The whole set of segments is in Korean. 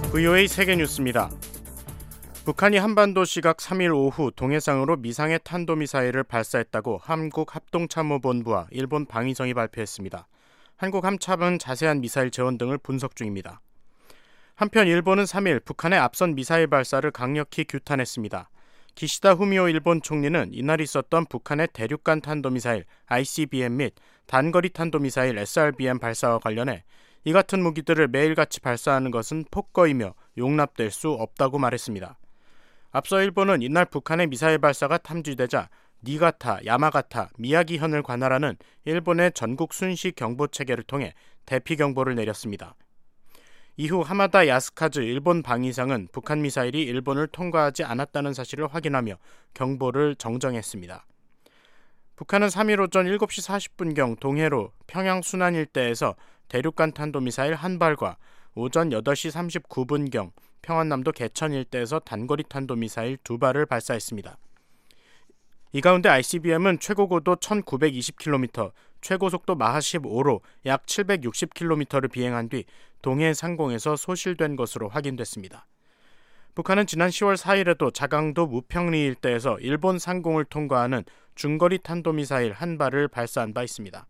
VOA 세계뉴스입니다. 북한이 한반도 시각 3일 오후 동해상으로 미상의 탄도미사일을 발사했다고 한국합동참모본부와 일본 방위성이 발표했습니다. 한국 함참은 자세한 미사일 재원 등을 분석 중입니다. 한편 일본은 3일 북한의 앞선 미사일 발사를 강력히 규탄했습니다. 기시다 후미오 일본 총리는 이날 있었던 북한의 대륙간 탄도미사일 ICBM 및 단거리 탄도미사일 SRBM 발사와 관련해 이 같은 무기들을 매일같이 발사하는 것은 폭거이며 용납될 수 없다고 말했습니다. 앞서 일본은 이날 북한의 미사일 발사가 탐지되자 니가타, 야마가타, 미야기현을 관할하는 일본의 전국 순시 경보 체계를 통해 대피 경보를 내렸습니다. 이후 하마다 야스카즈 일본 방위상은 북한 미사일이 일본을 통과하지 않았다는 사실을 확인하며 경보를 정정했습니다. 북한은 3일 오전 7시 40분경 동해로 평양 순안 일대에서 대륙간 탄도미사일 한 발과 오전 8시 39분경 평안남도 개천 일대에서 단거리 탄도미사일 두 발을 발사했습니다. 이 가운데 ICBM은 최고 고도 1920km, 최고 속도 마하 15로 약 760km를 비행한 뒤 동해 상공에서 소실된 것으로 확인됐습니다. 북한은 지난 10월 4일에도 자강도 무평리 일대에서 일본 상공을 통과하는 중거리 탄도미사일 한 발을 발사한 바 있습니다.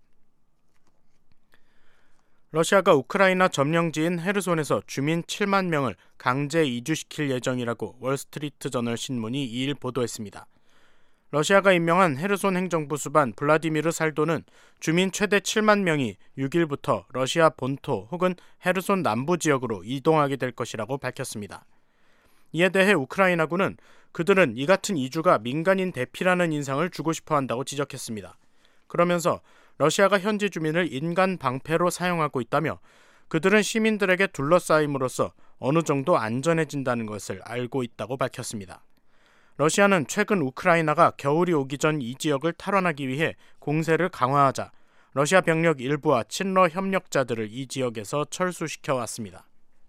러시아가 우크라이나 점령지인 헤르손에서 주민 7만 명을 강제 이주시킬 예정이라고 월스트리트저널 신문이 2일 보도했습니다. 러시아가 임명한 헤르손 행정부 수반 블라디미르 살도는 주민 최대 7만 명이 6일부터 러시아 본토 혹은 헤르손 남부 지역으로 이동하게 될 것이라고 밝혔습니다. 이에 대해 우크라이나군은 그들은 이 같은 이주가 민간인 대피라는 인상을 주고 싶어 한다고 지적했습니다. 그러면서 러시아가 현지 주민을 인간 방패로 사용하고 있다며 그들은 시민들에게 둘러싸임으로써 어느 정도 안전해진다는 것을 알고 있다고 밝혔습니다. 러시아는 최근 우크라이나가 겨울이 오기 전 이 지역을 탈환하기 위해 공세를 강화하자 러시아 병력 일부와 친러 협력자들을 이 지역에서 철수시켜 왔습니다.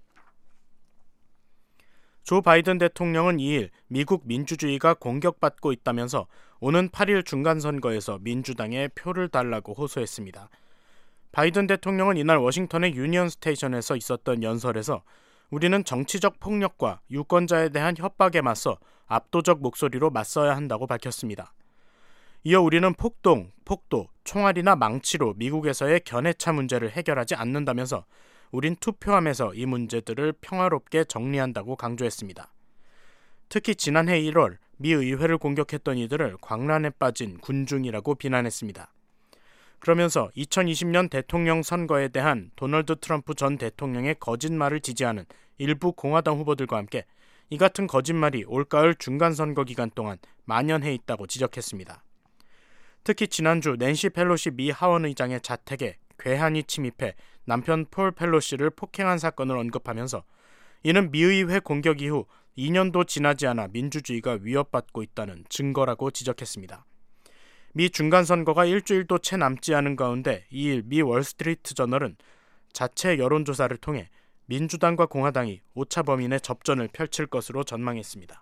조 바이든 대통령은 2일 미국 민주주의가 공격받고 있다면서 오는 8일 중간선거에서 민주당에 표를 달라고 호소했습니다. 바이든 대통령은 이날 워싱턴의 유니언 스테이션에서 있었던 연설에서 우리는 정치적 폭력과 유권자에 대한 협박에 맞서 압도적 목소리로 맞서야 한다고 밝혔습니다. 이어 우리는 폭동, 폭도, 총알이나 망치로 미국에서의 견해차 문제를 해결하지 않는다면서 우린 투표함에서 이 문제들을 평화롭게 정리한다고 강조했습니다. 특히 지난해 1월 미 의회를 공격했던 이들을 광란에 빠진 군중이라고 비난했습니다. 그러면서 2020년 대통령 선거에 대한 도널드 트럼프 전 대통령의 거짓말을 지지하는 일부 공화당 후보들과 함께 이 같은 거짓말이 올가을 중간선거 기간 동안 만연해 있다고 지적했습니다. 특히 지난주 낸시 펠로시 미 하원의장의 자택에 괴한이 침입해 남편 폴 펠로시를 폭행한 사건을 언급하면서 이는 미의회 공격 이후 2년도 지나지 않아 민주주의가 위협받고 있다는 증거라고 지적했습니다. 미 중간선거가 일주일도 채 남지 않은 가운데 2일 미 월스트리트저널은 자체 여론조사를 통해 민주당과 공화당이 오차 범인의 접전을 펼칠 것으로 전망했습니다.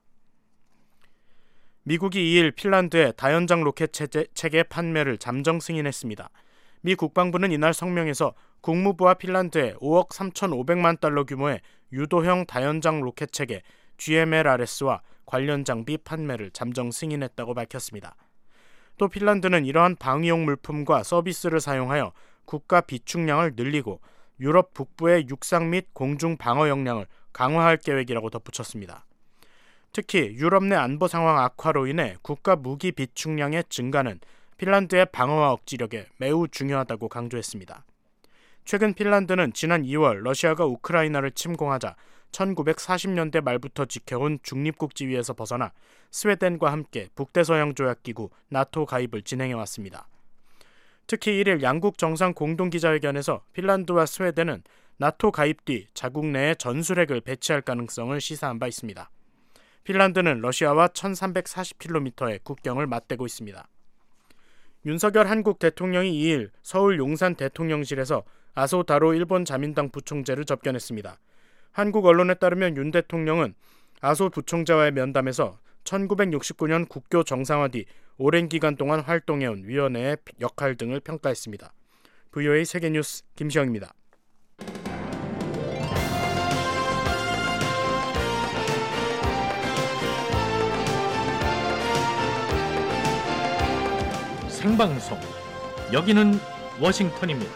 미국이 2일 핀란드의 다연장 로켓 체계 판매를 잠정 승인했습니다. 미 국방부는 이날 성명에서 국무부와 핀란드에 5억 3,500만 달러 규모의 유도형 다연장 로켓 체계 GMLRS와 관련 장비 판매를 잠정 승인했다고 밝혔습니다. 또 핀란드는 이러한 방위용 물품과 서비스를 사용하여 국가 비축량을 늘리고 유럽 북부의 육상 및 공중 방어 역량을 강화할 계획이라고 덧붙였습니다. 특히 유럽 내 안보 상황 악화로 인해 국가 무기 비축량의 증가는 핀란드의 방어와 억지력에 매우 중요하다고 강조했습니다. 최근 핀란드는 지난 2월 러시아가 우크라이나를 침공하자 1940년대 말부터 지켜온 중립국 지위에서 벗어나 스웨덴과 함께 북대서양조약기구 나토 가입을 진행해왔습니다. 특히 1일 양국 정상 공동기자회견에서 핀란드와 스웨덴은 나토 가입 뒤 자국 내에 전술핵을 배치할 가능성을 시사한 바 있습니다. 핀란드는 러시아와 1340km의 국경을 맞대고 있습니다. 윤석열 한국 대통령이 2일 서울 용산 대통령실에서 아소다로 일본 자민당 부총재를 접견했습니다. 한국 언론에 따르면 윤 대통령은 아소 부총재와의 면담에서 1969년 국교 정상화 뒤 오랜 기간 동안 활동해온 위원회의 역할 등을 평가했습니다. VOA 세계뉴스 김시영입니다. 생방송. 여기는 워싱턴입니다.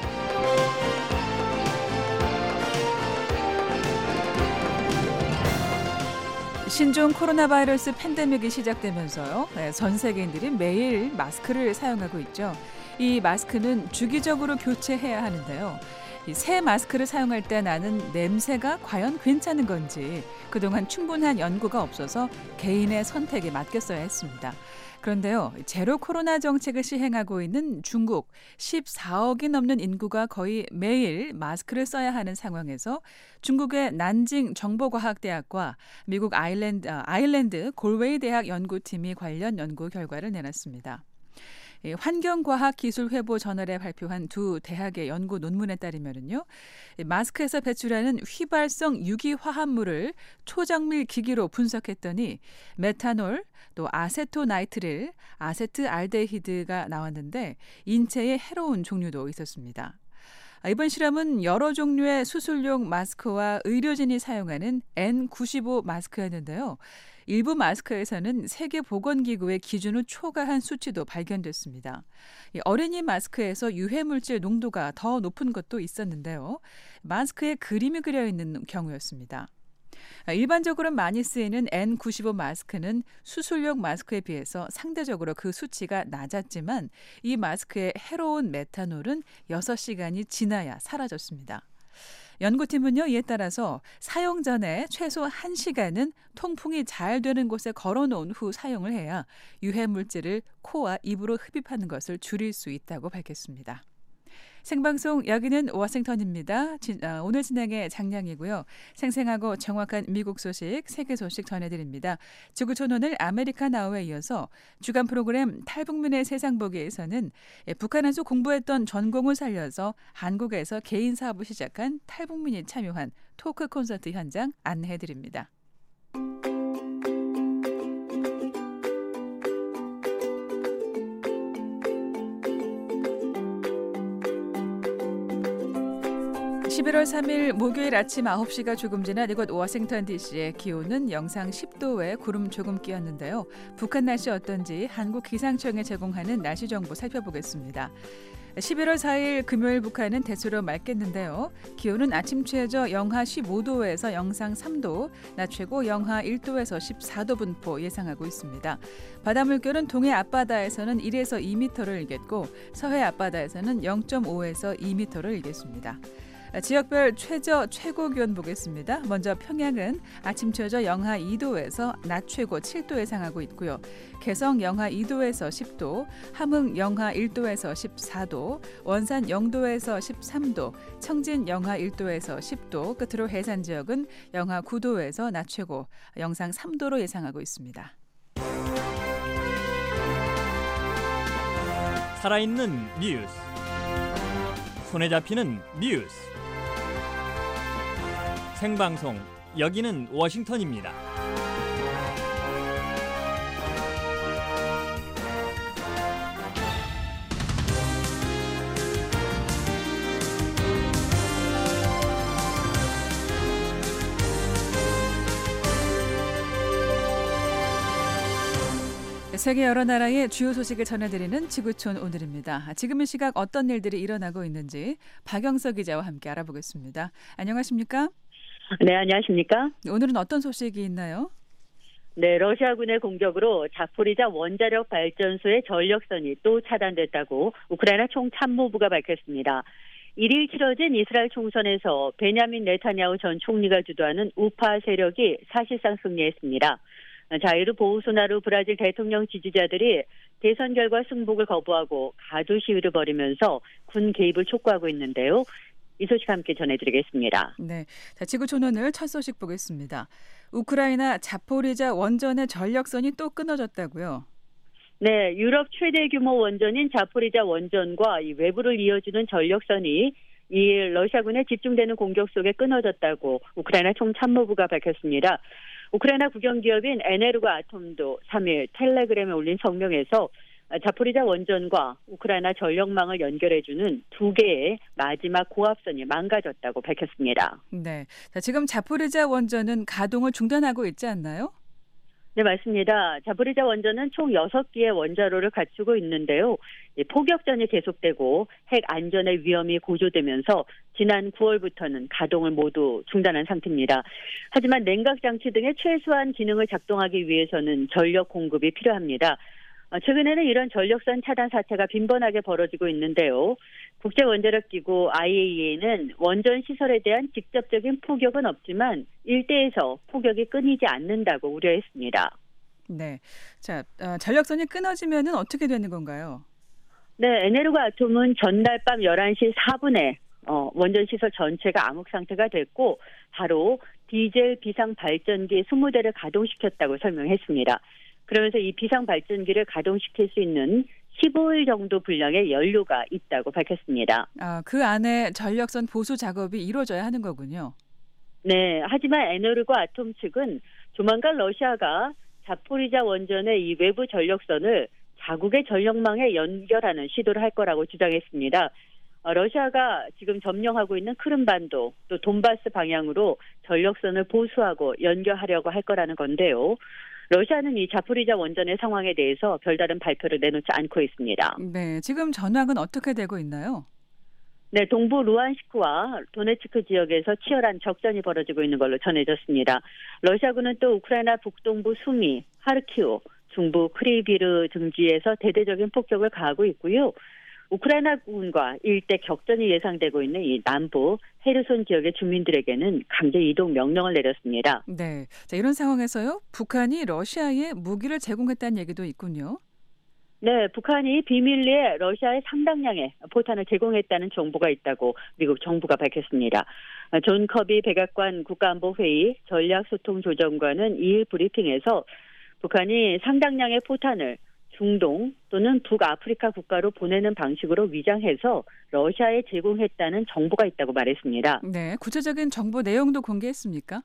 신종 코로나 바이러스 팬데믹이 시작되면서요. 전 세계인들이 매일 마스크를 사용하고 있죠. 이 마스크는 주기적으로 교체해야 하는데요. 이 새 마스크를 사용할 때 나는 냄새가 과연 괜찮은 건지 그동안 충분한 연구가 없어서 개인의 선택에 맡겼어야 했습니다. 그런데요, 제로 코로나 정책을 시행하고 있는 중국 14억이 넘는 인구가 거의 매일 마스크를 써야 하는 상황에서 중국의 난징 정보과학대학과 미국 아일랜드 골웨이 대학 연구팀이 관련 연구 결과를 내놨습니다. 환경과학기술회보 저널에 발표한 두 대학의 연구 논문에 따르면요, 마스크에서 배출하는 휘발성 유기화합물을 초정밀 기기로 분석했더니 메탄올, 또 아세토나이트릴, 아세트알데히드가 나왔는데 인체에 해로운 종류도 있었습니다. 이번 실험은 여러 종류의 수술용 마스크와 의료진이 사용하는 N95 마스크였는데요. 일부 마스크에서는 세계보건기구의 기준을 초과한 수치도 발견됐습니다. 어린이 마스크에서 유해물질 농도가 더 높은 것도 있었는데요. 마스크에 그림이 그려 있는 경우였습니다. 일반적으로 많이 쓰이는 N95 마스크는 수술용 마스크에 비해서 상대적으로 그 수치가 낮았지만 이 마스크의 해로운 메탄올은 6시간이 지나야 사라졌습니다. 연구팀은요, 이에 따라서 사용 전에 최소 1시간은 통풍이 잘 되는 곳에 걸어놓은 후 사용을 해야 유해물질을 코와 입으로 흡입하는 것을 줄일 수 있다고 밝혔습니다. 생방송 여기는 워싱턴입니다. 오늘 진행의 장량이고요. 생생하고 정확한 미국 소식, 세계 소식 전해드립니다. 지구촌 오늘 아메리카 나우에 이어서 주간 프로그램 탈북민의 세상 보기에서는 북한에서 공부했던 전공을 살려서 한국에서 개인 사업을 시작한 탈북민이 참여한 토크 콘서트 현장 안내해드립니다. 11월 3일 목요일 아침 9시가 조금 지난 이곳 워싱턴 DC의 기온은 영상 10도에 구름 조금 끼었는데요. 북한 날씨 어떤지 한국기상청에 제공하는 날씨 정보 살펴보겠습니다. 11월 4일 금요일 북한은 대체로 맑겠는데요. 기온은 아침 최저 영하 15도에서 영상 3도, 낮 최고 영하 1도에서 14도 분포 예상하고 있습니다. 바다 물결은 동해 앞바다에서는 1에서 2m를 일겠고 서해 앞바다에서는 0.5에서 2m를 일겠습니다. 지역별 최저 최고 기온 보겠습니다. 먼저 평양은 아침 최저 영하 2도에서 낮 최고 7도 예상하고 있고요. 개성 영하 2도에서 10도, 함흥 영하 1도에서 14도, 원산 0도에서 13도, 청진 영하 1도에서 10도, 끝으로 해산 지역은 영하 9도에서 낮 최고 영상 3도로 예상하고 있습니다. 살아있는 뉴스, 손에 잡히는 뉴스, 생방송 여기는 워싱턴입니다. 세계 여러 나라의 주요 소식을 전해드리는 지구촌 오늘입니다. 지금 이 시각 어떤 일들이 일어나고 있는지 박영석 기자와 함께 알아보겠습니다. 안녕하십니까? 네, 안녕하십니까? 오늘은 어떤 소식이 있나요? 네, 러시아군의 공격으로 자포리자 원자력 발전소의 전력선이 또 차단됐다고 우크라이나 총참모부가 밝혔습니다. 1일 치러진 이스라엘 총선에서 베냐민 네타냐후 전 총리가 주도하는 우파 세력이 사실상 승리했습니다. 자유르 보우소나루 브라질 대통령 지지자들이 대선 결과 승복을 거부하고 가두 시위를 벌이면서 군 개입을 촉구하고 있는데요. 이 소식 함께 전해드리겠습니다. 네, 자, 지구촌 오늘 첫 소식 보겠습니다. 우크라이나 자포리자 원전의 전력선이 또 끊어졌다고요? 네, 유럽 최대 규모 원전인 자포리자 원전과 이 외부를 이어주는 전력선이 이 러시아군의 집중되는 공격 속에 끊어졌다고 우크라이나 총참모부가 밝혔습니다. 우크라이나 국영기업인 에네르고 아톰도 3일 텔레그램에 올린 성명에서 자포리자 원전과 우크라이나 전력망을 연결해주는 두 개의 마지막 고압선이 망가졌다고 밝혔습니다. 네, 자, 지금 자포리자 원전은 가동을 중단하고 있지 않나요? 네, 맞습니다. 자포리자 원전은 총 6기의 원자로를 갖추고 있는데요. 포격전이 계속되고 핵 안전의 위험이 고조되면서 지난 9월부터는 가동을 모두 중단한 상태입니다. 하지만 냉각 장치 등의 최소한 기능을 작동하기 위해서는 전력 공급이 필요합니다. 최근에는 이런 전력선 차단 사태가 빈번하게 벌어지고 있는데요. 국제원자력기구 IAEA는 원전 시설에 대한 직접적인 포격은 없지만 일대에서 포격이 끊이지 않는다고 우려했습니다. 네. 자, 전력선이 끊어지면은 어떻게 되는 건가요? 네, 에네르고 아톰은 전날 밤 11시 4분에 원전 시설 전체가 암흑 상태가 됐고 바로 디젤 비상 발전기 20대를 가동시켰다고 설명했습니다. 그러면서 이 비상 발전기를 가동시킬 수 있는 15일 정도 분량의 연료가 있다고 밝혔습니다. 그 안에 전력선 보수 작업이 이루어져야 하는 거군요. 네, 하지만 에네르고 아톰 측은 조만간 러시아가 자포리자 원전의 이 외부 전력선을 자국의 전력망에 연결하는 시도를 할 거라고 주장했습니다. 러시아가 지금 점령하고 있는 크림반도 또 돈바스 방향으로 전력선을 보수하고 연결하려고 할 거라는 건데요. 러시아는 이 자포리자 원전의 상황에 대해서 별다른 발표를 내놓지 않고 있습니다. 네, 지금 전황은 어떻게 되고 있나요? 네, 동부 루안스크와 도네츠크 지역에서 치열한 적전이 벌어지고 있는 걸로 전해졌습니다. 러시아군은 또 우크라이나 북동부 수미, 하르키우, 중부 크리비르 등지에서 대대적인 폭격을 가하고 있고요. 우크라이나군과 일대 격전이 예상되고 있는 이 남부 헤르손 지역의 주민들에게는 강제 이동 명령을 내렸습니다. 네, 자, 이런 상황에서요, 북한이 러시아에 무기를 제공했다는 얘기도 있군요. 네, 북한이 비밀리에 러시아에 상당량의 포탄을 제공했다는 정보가 있다고 미국 정부가 밝혔습니다. 존 커비 백악관 국가안보회의 전략소통조정관은 2일 브리핑에서 북한이 상당량의 포탄을 중동 또는 북아프리카 국가로 보내는 방식으로 위장해서 러시아에 제공했다는 정보가 있다고 말했습니다. 네, 구체적인 정보 내용도 공개했습니까?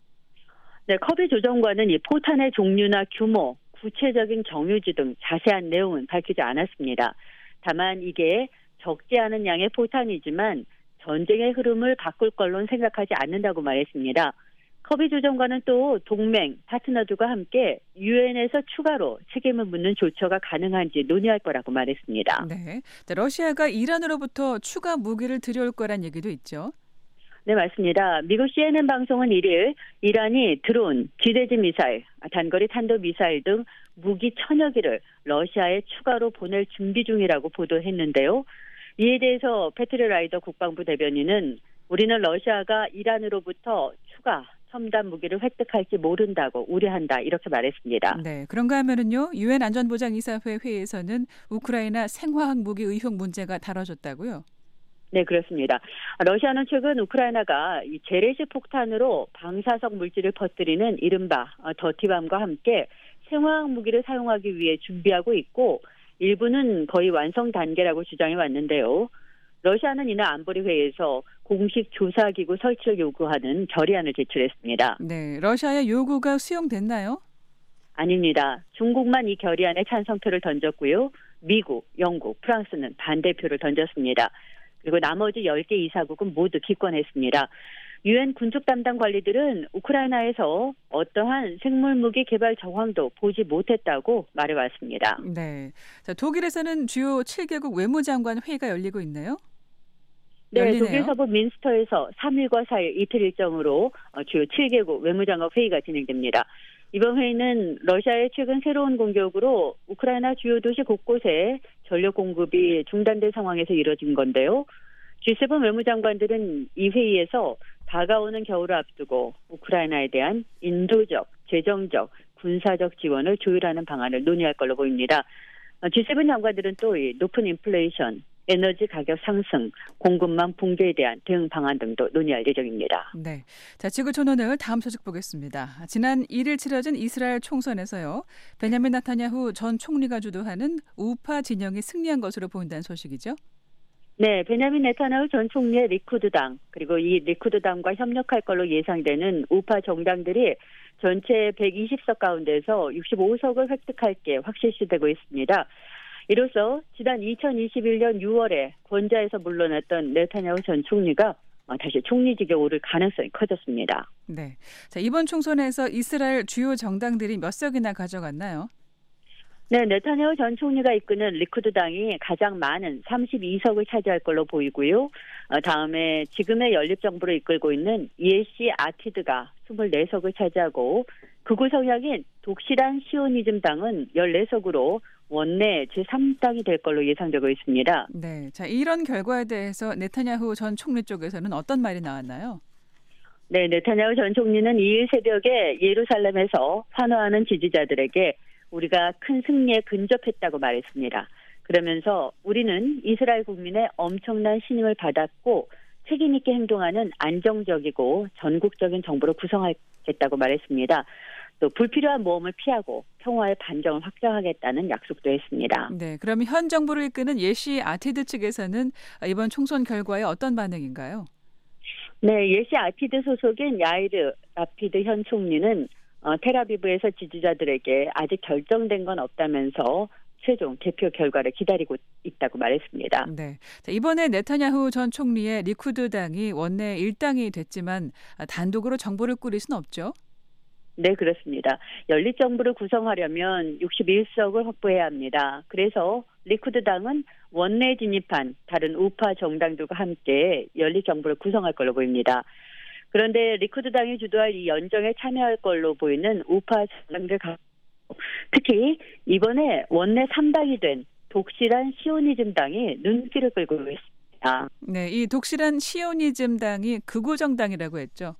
네, 커비 조정관은 이 포탄의 종류나 규모, 구체적인 정유지 등 자세한 내용은 밝히지 않았습니다. 다만 이게 적지 않은 양의 포탄이지만 전쟁의 흐름을 바꿀 걸로는 생각하지 않는다고 말했습니다. 커비 조정관은 또 동맹, 파트너들과 함께 유엔에서 추가로 책임을 묻는 조처가 가능한지 논의할 거라고 말했습니다. 네, 러시아가 이란으로부터 추가 무기를 들여올 거란 얘기도 있죠. 네, 맞습니다. 미국 CNN 방송은 1일 이란이 드론, 지대지 미사일, 단거리 탄도미사일 등 무기 1000여 기를 러시아에 추가로 보낼 준비 중이라고 보도했는데요. 이에 대해서 패트리 라이더 국방부 대변인은 우리는 러시아가 이란으로부터 추가 첨단 무기를 획득할지 모른다고 우려한다 이렇게 말했습니다. 네, 그런가 하면은요, 유엔 안전보장이사회 회의에서는 우크라이나 생화학 무기 의혹 문제가 다뤄졌다고요? 네, 그렇습니다. 러시아는 최근 우크라이나가 이 재래식 폭탄으로 방사성 물질을 퍼뜨리는 이른바 더티밤과 함께 생화학 무기를 사용하기 위해 준비하고 있고 일부는 거의 완성 단계라고 주장해 왔는데요. 러시아는 이날 안보리 회의에서 공식 조사기구 설치를 요구하는 결의안을 제출했습니다. 네, 러시아의 요구가 수용됐나요? 아닙니다. 중국만 이 결의안에 찬성표를 던졌고요. 미국, 영국, 프랑스는 반대표를 던졌습니다. 그리고 나머지 10개 이사국은 모두 기권했습니다. 유엔 군축 담당 관리들은 우크라이나에서 어떠한 생물무기 개발 정황도 보지 못했다고 말해왔습니다. 네, 자, 독일에서는 주요 7개국 외무장관 회의가 열리고 있네요. 네, 열리네요. 독일 서부 민스터에서 3일과 4일 이틀 일정으로 주요 7개국 외무장관 회의가 진행됩니다. 이번 회의는 러시아의 최근 새로운 공격으로 우크라이나 주요 도시 곳곳에 전력 공급이 중단된 상황에서 이뤄진 건데요. G7 외무장관들은 이 회의에서 다가오는 겨울을 앞두고 우크라이나에 대한 인도적, 재정적, 군사적 지원을 조율하는 방안을 논의할 걸로 보입니다. G7 장관들은 또 이 높은 인플레이션, 에너지 가격 상승, 공급망 붕괴에 대한 대응 방안 등도 논의할 예정입니다. 네, 자, 지구촌오늘 다음 소식 보겠습니다. 지난 1일 치러진 이스라엘 총선에서요, 베냐민 나타냐후 전 총리가 주도하는 우파 진영이 승리한 것으로 보인다는 소식이죠. 네, 베냐민 네타냐후 전 총리의 리쿠드당 그리고 이 리쿠드당과 협력할 걸로 예상되는 우파 정당들이 전체 120석 가운데서 65석을 획득할 게 확실시되고 있습니다. 이로써 지난 2021년 6월에 권좌에서 물러났던 네타냐후 전 총리가 다시 총리직에 오를 가능성이 커졌습니다. 네. 자, 이번 총선에서 이스라엘 주요 정당들이 몇 석이나 가져갔나요? 네, 네타냐후 전 총리가 이끄는 리쿠드 당이 가장 많은 32석을 차지할 걸로 보이고요. 다음에 지금의 연립정부를 이끌고 있는 예시 아티드가 24석을 차지하고 극우 성향인 독실한 시오니즘 당은 14석으로 원내 제3당이 될 걸로 예상되고 있습니다. 네. 자, 이런 결과에 대해서 네타냐후 전 총리 쪽에서는 어떤 말이 나왔나요? 네, 네타냐후 전 총리는 2일 새벽에 예루살렘에서 환호하는 지지자들에게 우리가 큰 승리에 근접했다고 말했습니다. 그러면서 우리는 이스라엘 국민의 엄청난 신임을 받았고 책임 있게 행동하는 안정적이고 전국적인 정부를 구성하겠다고 말했습니다. 또 불필요한 모험을 피하고 평화의 반정을 확장하겠다는 약속도 했습니다. 네. 그럼 현 정부를 이끄는 예시 아티드 측에서는 이번 총선 결과에 어떤 반응인가요? 네, 예시 아티드 소속인 야이르 라피드 현 총리는 텔아비브에서 지지자들에게 아직 결정된 건 없다면서 최종 개표 결과를 기다리고 있다고 말했습니다. 네. 자, 이번에 네타냐후 전 총리의 리쿠드 당이 원내 1당이 됐지만 단독으로 정부를 꾸릴 수는 없죠? 네, 그렇습니다. 연립정부를 구성하려면 61석을 확보해야 합니다. 그래서 리쿠드 당은 원내에 진입한 다른 우파 정당들과 함께 연립정부를 구성할 걸로 보입니다. 그런데 리쿠드 당이 주도할 이 연정에 참여할 걸로 보이는 우파 정당들 특히 이번에 원내 3당이 된 독실한 시오니즘 당이 눈길을 끌고 있습니다. 네, 이 독실한 시오니즘 당이 극우 정당이라고 했죠.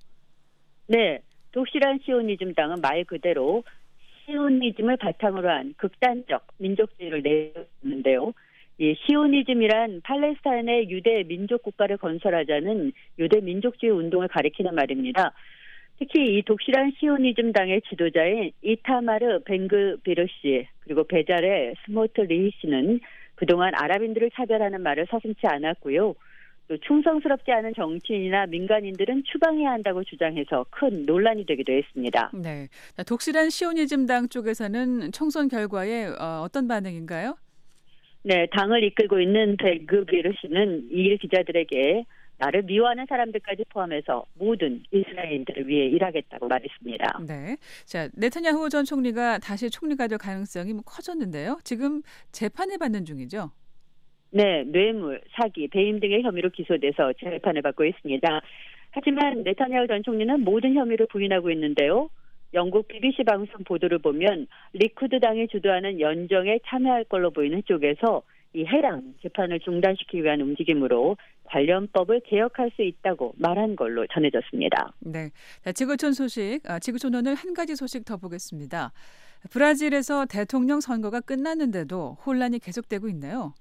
네, 독실한 시오니즘 당은 말 그대로 시오니즘을 바탕으로 한 극단적 민족주의를 내세우는데요. 이 시오니즘이란 팔레스타인의 유대 민족 국가를 건설하자는 유대 민족주의 운동을 가리키는 말입니다. 특히 이 독실한 시오니즘 당의 지도자인 이타마르 벤그비르 씨 그리고 베자레 스모트리히 씨는 그동안 아랍인들을 차별하는 말을 서슴지 않았고요. 또 충성스럽지 않은 정치인이나 민간인들은 추방해야 한다고 주장해서 큰 논란이 되기도 했습니다. 네, 자, 독실한 시오니즘 당 쪽에서는 총선 결과에 어떤 반응인가요? 네, 당을 이끌고 있는 벤그비르 씨는 2일 기자들에게 나를 미워하는 사람들까지 포함해서 모든 이스라엘인들을 위해 일하겠다고 말했습니다. 네, 자, 네타냐후 전 총리가 다시 총리가 될 가능성이 커졌는데요. 지금 재판을 받는 중이죠? 네, 뇌물, 사기, 배임 등의 혐의로 기소돼서 재판을 받고 있습니다. 하지만 네타냐후 전 총리는 모든 혐의를 부인하고 있는데요. 영국 BBC 방송 보도를 보면 리쿠드 당이 주도하는 연정에 참여할 걸로 보이는 쪽에서 이 해당 재판을 중단시키기 위한 움직임으로 관련법을 개혁할 수 있다고 말한 걸로 전해졌습니다. 네, 자, 지구촌 소식, 지구촌 오늘 한 가지 소식 더 보겠습니다. 브라질에서 대통령 선거가 끝났는데도 혼란이 계속되고 있네요.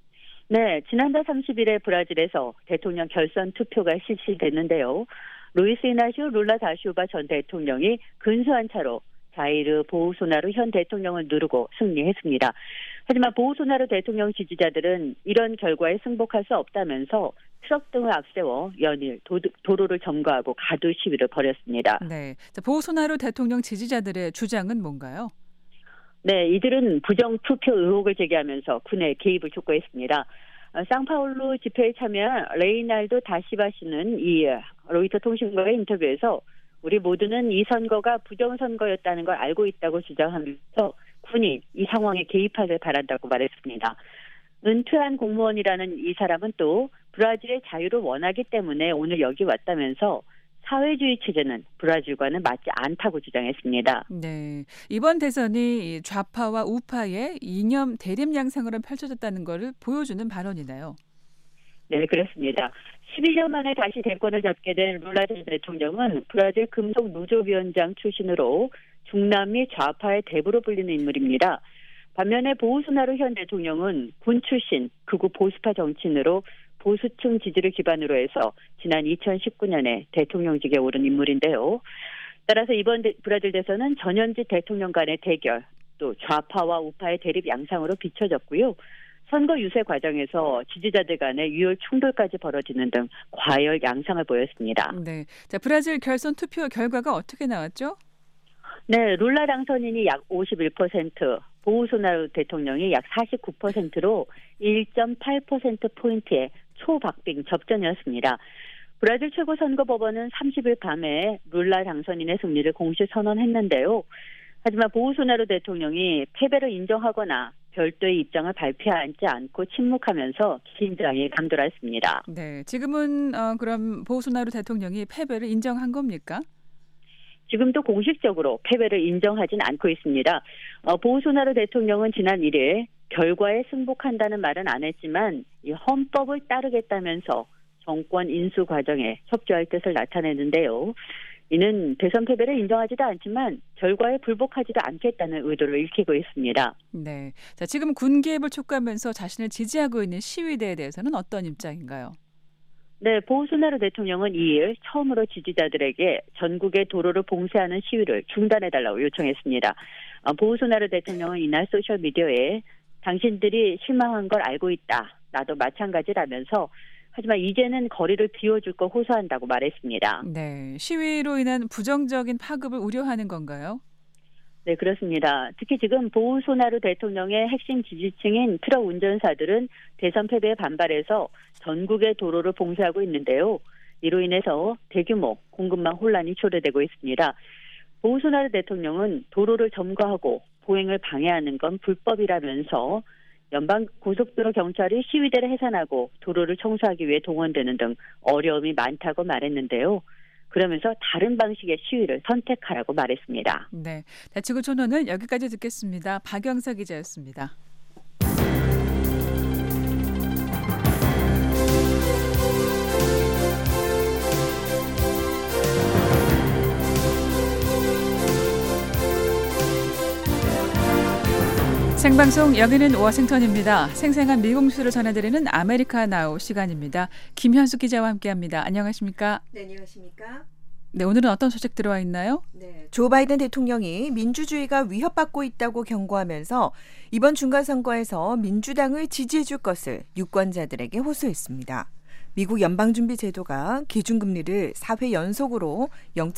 네, 지난달 30일에 브라질에서 대통령 결선 투표가 실시됐는데요. 루이스 이나시오 룰라 다시오바 전 대통령이 근소한 차로 자이르 보우소나루 현 대통령을 누르고 승리했습니다. 하지만 보우소나루 대통령 지지자들은 이런 결과에 승복할 수 없다면서 트럭 등을 앞세워 연일 도로를 점거하고 가두 시위를 벌였습니다. 네, 자, 보우소나루 대통령 지지자들의 주장은 뭔가요? 네, 이들은 부정 투표 의혹을 제기하면서 군의 개입을 촉구했습니다. 상파울루 집회에 참여한 레이날도 다시바 씨는 이 로이터 통신과의 인터뷰에서 우리 모두는 이 선거가 부정선거였다는 걸 알고 있다고 주장하면서 군이 이 상황에 개입하길 바란다고 말했습니다. 은퇴한 공무원이라는 이 사람은 또 브라질의 자유를 원하기 때문에 오늘 여기 왔다면서 사회주의 체제는 브라질과는 맞지 않다고 주장했습니다. 네, 이번 대선이 좌파와 우파의 이념 대립 양상으로 펼쳐졌다는 것을 보여주는 발언이네요. 네, 그렇습니다. 11년 만에 다시 대권을 잡게 된 룰라 전 대통령은 브라질 금속 노조위원장 출신으로 중남미 좌파의 대부로 불리는 인물입니다. 반면에 보우소나루 현 대통령은 군 출신 극우 보수파 정치인으로 보수층 지지를 기반으로 해서 지난 2019년에 대통령직에 오른 인물인데요. 따라서 이번 브라질 대선은 전현직 대통령 간의 대결, 또 좌파와 우파의 대립 양상으로 비춰졌고요. 선거 유세 과정에서 지지자들 간의 유혈 충돌까지 벌어지는 등 과열 양상을 보였습니다. 네, 자, 브라질 결선 투표 결과가 어떻게 나왔죠? 네, 룰라 당선인이 약 51%, 보우소나루 대통령이 약 49%로 1.8%포인트의 초박빙 접전이었습니다. 브라질 최고선거법원은 30일 밤에 룰라 당선인의 승리를 공식 선언했는데요. 하지만 보우소나루 대통령이 패배를 인정하거나 별도의 입장을 발표하지 않고 침묵하면서 긴장이 감돌았습니다. 네, 지금은 그럼 보우소나루 대통령이 패배를 인정한 겁니까? 지금도 공식적으로 패배를 인정하진 않고 있습니다. 보우소나루 대통령은 지난 1일 결과에 승복한다는 말은 안 했지만 이 헌법을 따르겠다면서 정권 인수 과정에 협조할 뜻을 나타내는데요. 이는 대선 패배를 인정하지도 않지만 결과에 불복하지도 않겠다는 의도를 읽히고 있습니다. 네, 자, 지금 군 개입을 촉구하면서 자신을 지지하고 있는 시위대에 대해서는 어떤 입장인가요? 네, 보우소나루 대통령은 2일 처음으로 지지자들에게 전국의 도로를 봉쇄하는 시위를 중단해달라고 요청했습니다. 보우소나루 대통령은 이날 소셜미디어에 당신들이 실망한 걸 알고 있다. 나도 마찬가지라면서 하지만 이제는 거리를 비워줄 거 호소한다고 말했습니다. 네, 시위로 인한 부정적인 파급을 우려하는 건가요? 네, 그렇습니다. 특히 지금 보우소나루 대통령의 핵심 지지층인 트럭 운전사들은 대선 패배에 반발해서 전국의 도로를 봉쇄하고 있는데요. 이로 인해서 대규모 공급망 혼란이 초래되고 있습니다. 보우소나루 대통령은 도로를 점거하고 보행을 방해하는 건 불법이라면서 연방 고속도로 경찰이 시위대를 해산하고 도로를 청소하기 위해 동원되는 등 어려움이 많다고 말했는데요. 그러면서 다른 방식의 시위를 선택하라고 말했습니다. 네, 대치구 촌원을 여기까지 듣겠습니다. 박영서 기자였습니다. 생방송 여기는 워싱턴입니다. 생생한 미국 뉴스를 전해드리는 아메리카 나우 시간입니다. 김현숙 기자와 함께합니다. 안녕하십니까? 네, 안녕하십니까? 네, 오늘은 어떤 소식 들어와 있나요? 네, 조 바이든 대통령이 민주주의가 위협받고 있다고 경고하면서 이번 중간선거에서 민주당을 지지해줄 것을 유권자들에게 호소했습니다. 미국 연방준비제도가 기준금리를 4회 연속으로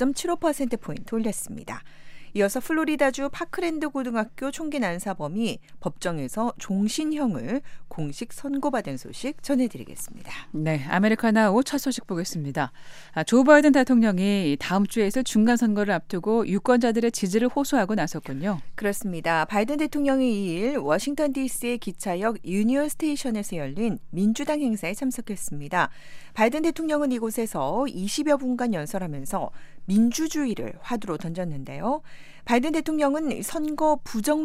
0.75%포인트 올렸습니다. 이어서 플로리다주 파크랜드 고등학교 총기 난사범이 법정에서 종신형을 공식 선고받은 소식 전해드리겠습니다. 네, 아메리카나우 첫 소식 보겠습니다. 조 바이든 대통령이 다음 주에 있을 중간선거를 앞두고 유권자들의 지지를 호소하고 나섰군요. 그렇습니다. 바이든 대통령이 2일 워싱턴 DC의 기차역 유니언 스테이션에서 열린 민주당 행사에 참석했습니다. 바이든 대통령은 이곳에서 20여 분간 연설하면서 민주주의를 화두로 던졌는데요. 바이든 대통령은 선거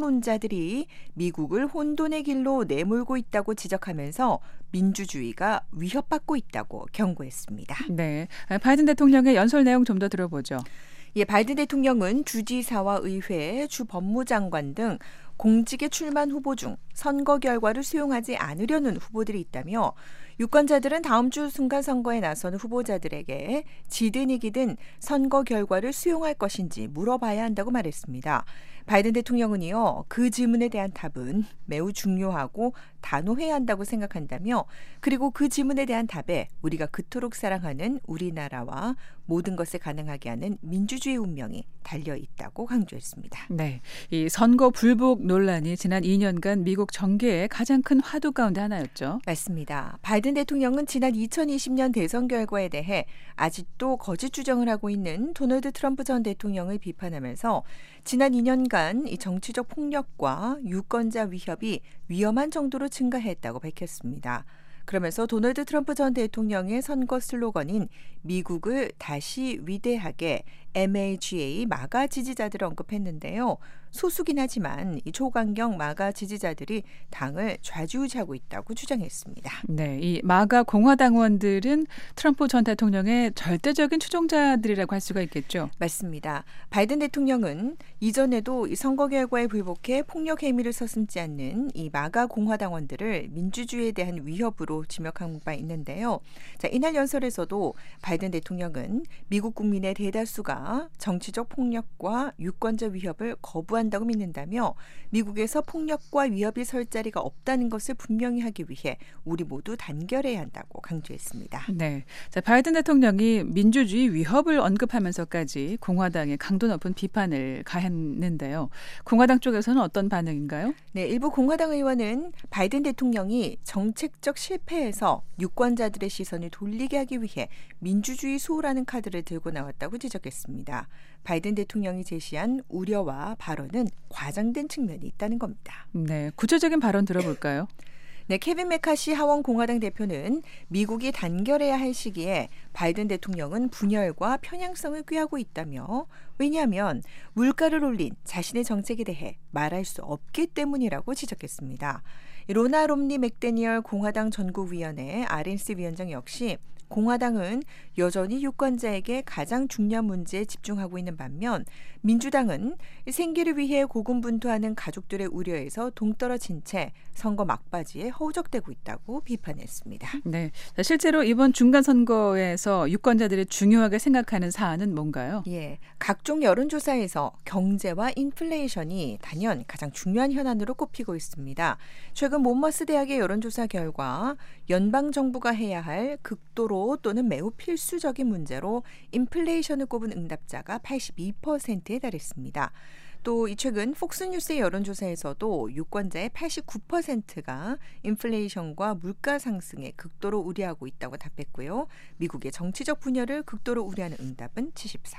부정론자들이 미국을 혼돈의 길로 내몰고 있다고 지적하면서 민주주의가 위협받고 있다고 경고했습니다. 네, 바이든 대통령의 연설 내용 좀 더 들어보죠. 예, 바이든 대통령은 주지사와 의회, 주 법무장관 등 공직에 출마한 후보 중 선거 결과를 수용하지 않으려는 후보들이 있다며 유권자들은 다음 주 중간선거에 나서는 후보자들에게 지든 이기든 선거 결과를 수용할 것인지 물어봐야 한다고 말했습니다. 바이든 대통령은요, 그 질문에 대한 답은 매우 중요하고 단호해야 한다고 생각한다며 그리고 그 질문에 대한 답에 우리가 그토록 사랑하는 우리나라와 모든 것을 가능하게 하는 민주주의 운명이 달려 있다고 강조했습니다. 네, 이 선거 불복 논란이 지난 2년간 미국 정계의 가장 큰 화두 가운데 하나였죠. 맞습니다. 바이든 대통령은 지난 2020년 대선 결과에 대해 아직도 거짓 주장을 하고 있는 도널드 트럼프 전 대통령을 비판하면서 지난 2년간 이 정치적 폭력과 유권자 위협이 위험한 정도로 증가했다고 밝혔습니다. 그러면서 도널드 트럼프 전 대통령의 선거 슬로건인 미국을 다시 위대하게 MAGA 마가 지지자들을 언급했는데요. 소수긴 하지만 이 초강경 마가 지지자들이 당을 좌지우지하고 있다고 주장했습니다. 네, 이 마가 공화당원들은 트럼프 전 대통령의 절대적인 추종자들이라고 할 수가 있겠죠. 맞습니다. 바이든 대통령은 이전에도 이 선거 결과에 불복해 폭력 행위를 서슴지 않는 이 마가 공화당원들을 민주주의에 대한 위협으로 지명한 바 있는데요. 자, 이날 연설에서도 바이든 대통령은 미국 국민의 대다수가 정부가 정치적 폭력과 유권자 위협을 거부한다고 믿는다며 미국에서 폭력과 위협이 설 자리가 없다는 것을 분명히 하기 위해 우리 모두 단결해야 한다고 강조했습니다. 네, 자, 바이든 대통령이 민주주의 위협을 언급하면서까지 공화당에 강도 높은 비판을 가했는데요. 공화당 쪽에서는 어떤 반응인가요? 네, 일부 공화당 의원은 바이든 대통령이 정책적 실패에서 유권자들의 시선을 돌리게 하기 위해 민주주의 수호라는 카드를 들고 나왔다고 지적했습니다. 바이든 대통령이 제시한 우려와 발언은 과장된 측면이 있다는 겁니다. 네, 구체적인 발언 들어볼까요? 네, 케빈 메카시 하원 공화당 대표는 미국이 단결해야 할 시기에 바이든 대통령은 분열과 편향성을 꾀하고 있다며 왜냐하면 물가를 올린 자신의 정책에 대해 말할 수 없기 때문이라고 지적했습니다. 로나 롬니 맥데니얼 공화당 전국위원회 RNC 위원장 역시 공화당은 여전히 유권자에게 가장 중요한 문제에 집중하고 있는 반면 민주당은 생계를 위해 고군분투하는 가족들의 우려에서 동떨어진 채 선거 막바지에 허우적대고 있다고 비판했습니다. 네, 자, 실제로 이번 중간 선거에서 유권자들이 중요하게 생각하는 사안은 뭔가요? 예, 각종 여론조사에서 경제와 인플레이션이 단연 가장 중요한 현안으로 꼽히고 있습니다. 최근 몬머스 대학의 여론조사 결과 연방 정부가 해야 할 극도로 또는 매우 필수적인 문제로 인플레이션을 꼽은 응답자가 82%에 달했습니다. 또 이 최근 폭스뉴스의 여론조사에서도 유권자의 89%가 인플레이션과 물가 상승에 극도로 우려하고 있다고 답했고요. 미국의 정치적 분열을 극도로 우려하는 응답은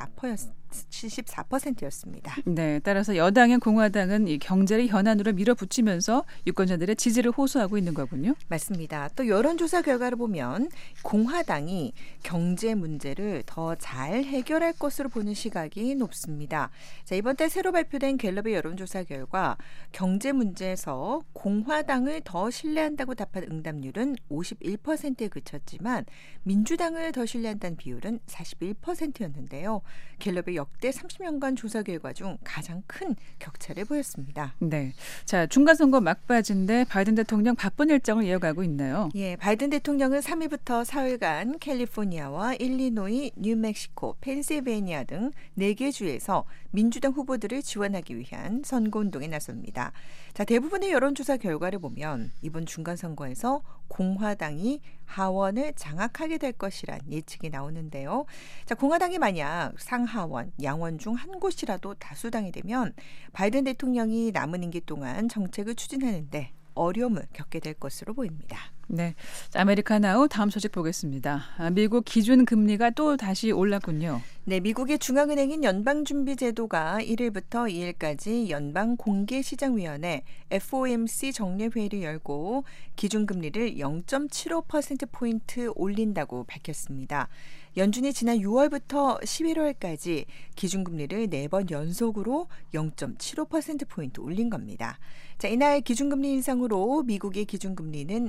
74%였습니다. 네, 따라서 여당인 공화당은 이 경제를 현안으로 밀어붙이면서 유권자들의 지지를 호소하고 있는 거군요. 맞습니다. 또 여론조사 결과를 보면 공화당이 경제 문제를 더 잘 해결할 것으로 보는 시각이 높습니다. 자, 이번 달 새로 발표된 갤럽의 여론조사 결과 경제 문제에서 공화당을 더 신뢰한다고 답한 응답률은 51%에 그쳤지만 민주당을 더 신뢰한다는 비율은 41%였는데요. 갤럽의 역대 30년간 조사 결과 중 가장 큰 격차를 보였습니다. 네, 자, 중간 선거 막바지인데 바이든 대통령 바쁜 일정을 이어가고 있나요? 예, 바이든 대통령은 3일부터 사흘간 캘리포니아와 일리노이, 뉴멕시코, 펜실베이니아 등 4개 주에서 민주당 후보들을 지원하기 위한 선거운동에 나섭니다. 자, 대부분의 여론조사 결과를 보면 이번 중간선거에서 공화당이 하원을 장악하게 될 것이란 예측이 나오는데요. 자, 공화당이 만약 상하원, 양원 중 한 곳이라도 다수당이 되면 바이든 대통령이 남은 임기 동안 정책을 추진하는데 어려움을 겪게 될 것으로 보입니다. 네, 아메리카나우 다음 소식 보겠습니다. 미국 기준금리가 또 다시 올랐군요. 네, 미국의 중앙은행인 연방준비제도가 1일부터 2일까지 연방공개시장위원회 FOMC 정례회의를 열고 기준금리를 0.75%포인트 올린다고 밝혔습니다. 연준이 지난 6월부터 11월까지 기준금리를 4번 연속으로 0.75%포인트 올린 겁니다. 자, 이날 기준금리 인상으로 미국의 기준금리는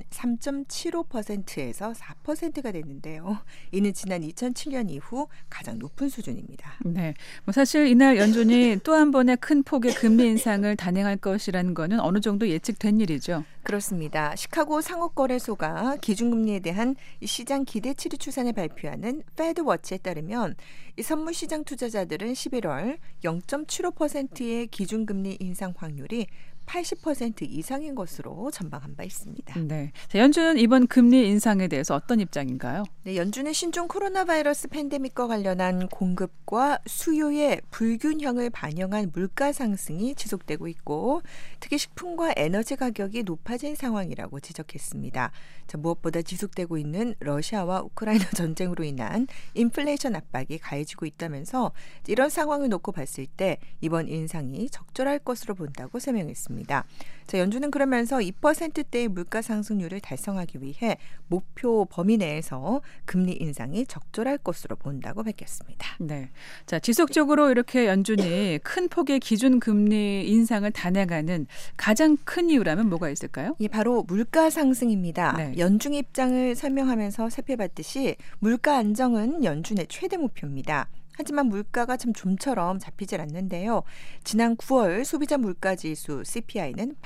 3.75%에서 4%가 됐는데요. 이는 지난 2007년 이후 가장 높은 수준입니다. 네, 뭐 사실 이날 연준이 또 한 번의 큰 폭의 금리 인상을 단행할 것이라는 거는 어느 정도 예측된 일이죠. 그렇습니다. 시카고 상업거래소가 기준금리에 대한 시장 기대치를 추산해 발표하는 패드워치에 따르면 이 선물시장 투자자들은 11월 0.75%의 기준금리 인상 확률이 80% 이상인 것으로 전망한 바 있습니다. 네, 자, 연준은 이번 금리 인상에 대해서 어떤 입장인가요? 네, 연준은 신종 코로나 바이러스 팬데믹과 관련한 공급과 수요의 불균형을 반영한 물가 상승이 지속되고 있고 특히 식품과 에너지 가격이 높아진 상황이라고 지적했습니다. 자, 무엇보다 지속되고 있는 러시아와 우크라이나 전쟁으로 인한 인플레이션 압박이 가해지고 있다면서 이런 상황을 놓고 봤을 때 이번 인상이 적절할 것으로 본다고 설명했습니다. 자, 연준은 그러면서 2%대의 물가 상승률을 달성하기 위해 목표 범위 내에서 금리 인상이 적절할 것으로 본다고 밝혔습니다. 네, 자, 지속적으로 이렇게 연준이 큰 폭의 기준 금리 인상을 단행하는 가장 큰 이유라면 뭐가 있을까요? 이 바로 물가 상승입니다. 네. 연준의 입장을 설명하면서 살펴봤듯이 물가 안정은 연준의 최대 목표입니다. 하지만 물가가 참 좀처럼 잡히질 않는데요. 지난 9월 소비자 물가지수 CPI는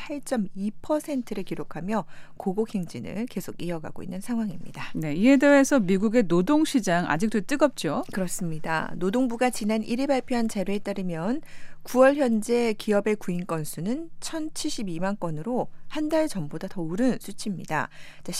8.2%를 기록하며 고곡 행진을 계속 이어가고 있는 상황입니다. 네, 이에 더해서 미국의 노동시장 아직도 뜨겁죠. 그렇습니다. 노동부가 지난 1일 발표한 자료에 따르면 9월 현재 기업의 구인 건수는 1,072만 건으로 한 달 전보다 더 오른 수치입니다.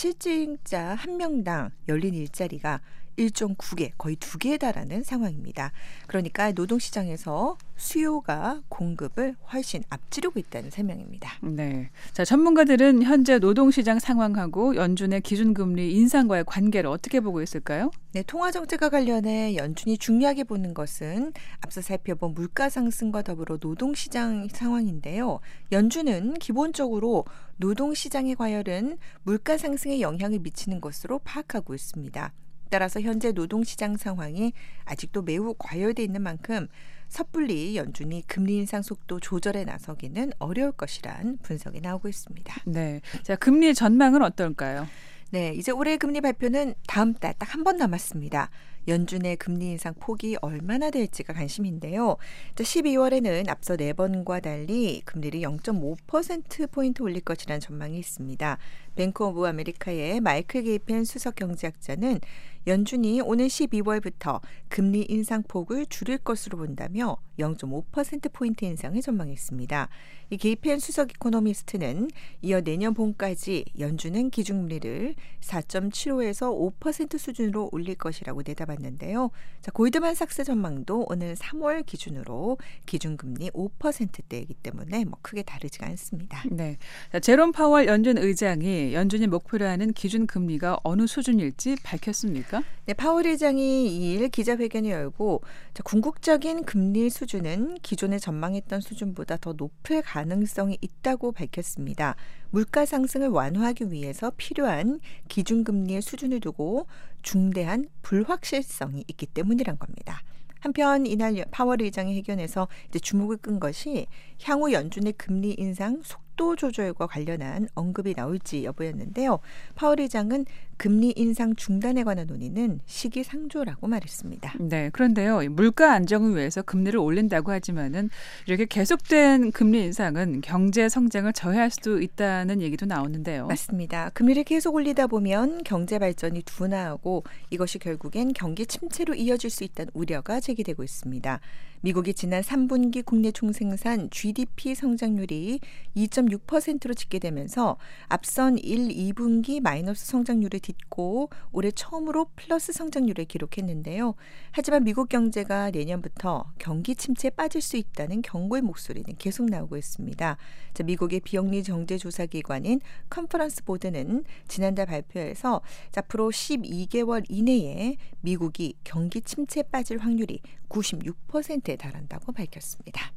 실직자 1명당 열린 일자리가 1.9개, 거의 2개에 달하는 상황입니다. 그러니까 노동시장에서 수요가 공급을 훨씬 앞지르고 있다는 설명입니다. 네, 자 전문가들은 현재 노동시장 상황하고 연준의 기준금리 인상과의 관계를 어떻게 보고 있을까요? 네, 통화정책과 관련해 연준이 중요하게 보는 것은 앞서 살펴본 물가 상승과 더불어 노동시장 상황인데요. 연준은 기본적으로 노동시장의 과열은 물가 상승에 영향을 미치는 것으로 파악하고 있습니다. 따라서 현재 노동시장 상황이 아직도 매우 과열돼 있는 만큼 섣불리 연준이 금리 인상 속도 조절에 나서기는 어려울 것이란 분석이 나오고 있습니다. 네, 자 금리 전망은 어떨까요? 네, 이제 올해 금리 발표는 다음 달 딱 한 번 남았습니다. 연준의 금리 인상 폭이 얼마나 될지가 관심인데요. 12월에는 앞서 4번과 달리 금리를 0.5%포인트 올릴 것이라는 전망이 있습니다. 뱅크 오브 아메리카의 마이클 게이펜 수석 경제학자는 연준이 오는 12월부터 금리 인상폭을 줄일 것으로 본다며 0.5%포인트 인상을 전망했습니다. 이 게이펜 수석 이코노미스트는 이어 내년 봄까지 연준은 기준금리를 4.75에서 5% 수준으로 올릴 것이라고 내다봤는데요. 자, 골드만삭스 전망도 오는 3월 기준으로 기준금리 5%대이기 때문에 크게 다르지가 않습니다. 네, 자, 제롬 파월 연준 의장이 연준이 목표로 하는 기준금리가 어느 수준일지 밝혔습니까? 네, 파월 의장이 2일 기자회견을 열고 궁극적인 금리 수준은 기존에 전망했던 수준보다 더 높을 가능성이 있다고 밝혔습니다. 물가 상승을 완화하기 위해서 필요한 기준금리의 수준을 두고 중대한 불확실성이 있기 때문이란 겁니다. 한편 이날 파월 의장의 회견에서 이제 주목을 끈 것이 향후 연준의 금리 인상 속도 조절과 관련한 언급이 나올지 여부였는데요. 파월 의장은 금리 인상 중단에 관한 논의는 시기상조라고 말했습니다. 네, 그런데요. 물가 안정을 위해서 금리를 올린다고 하지만은 이렇게 계속된 금리 인상은 경제 성장을 저해할 수도 있다는 얘기도 나오는데요. 맞습니다. 금리를 계속 올리다 보면 경제 발전이 둔화하고 이것이 결국엔 경기 침체로 이어질 수 있다는 우려가 제기되고 있습니다. 미국이 지난 3분기 국내 총생산 GDP 성장률이 2.6%로 집계되면서 앞선 1, 2분기 마이너스 성장률을 딛고 올해 처음으로 플러스 성장률을 기록했는데요. 하지만 미국 경제가 내년부터 경기 침체에 빠질 수 있다는 경고의 목소리는 계속 나오고 있습니다. 자, 미국의 비영리 경제조사기관인 컨퍼런스 보드는 지난달 발표에서 앞으로 12개월 이내에 미국이 경기 침체에 빠질 확률이 96%에 달한다고 밝혔습니다.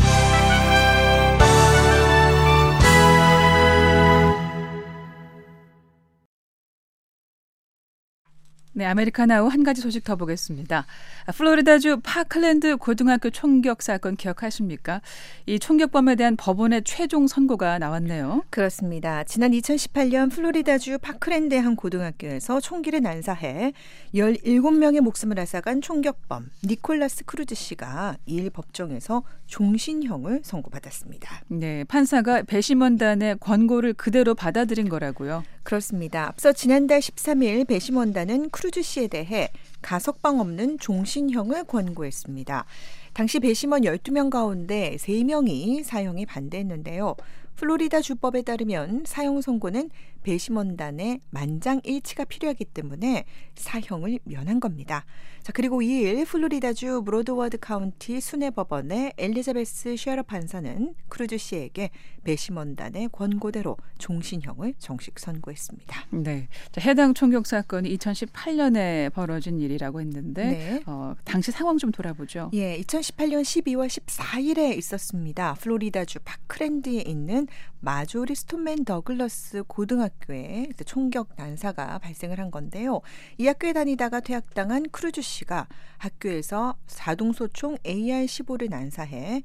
네, 아메리카나우 한 가지 소식 더 보겠습니다. 플로리다주 파클랜드 고등학교 총격 사건 기억하십니까? 이 총격범에 대한 법원의 최종 선고가 나왔네요. 그렇습니다. 지난 2018년 플로리다주 파클랜드의 한 고등학교에서 총기를 난사해 17명의 목숨을 앗아간 총격범 니콜라스 크루즈 씨가 2일 법정에서 종신형을 선고받았습니다. 네, 판사가 배심원단의 권고를 그대로 받아들인 거라고요. 그렇습니다. 앞서 지난달 13일 배심원단은 크루즈 씨에 대해 가석방 없는 종신형을 권고했습니다. 당시 배심원 12명 가운데 3명이 사형에 반대했는데요. 플로리다 주법에 따르면 사형 선고는 배심원단의 만장일치가 필요하기 때문에 사형을 면한 겁니다. 자, 그리고 2일 플로리다주 브로드워드 카운티 수뇌법원의 엘리자베스 쉐러 판사는 크루즈 씨에게 배심원단의 권고대로 종신형을 정식 선고했습니다. 네, 자, 해당 총격 사건이 2018년에 벌어진 일이라고 했는데 네. 당시 상황 좀 돌아보죠. 예, 2018년 12월 14일에 있었습니다. 플로리다주 파클랜드에 있는 마조리 스톤맨 더글러스 고등학교에 총격 난사가 발생을 한 건데요. 이 학교에 다니다가 퇴학당한 크루즈 씨가 학교에서 사동소총 AR-15를 난사해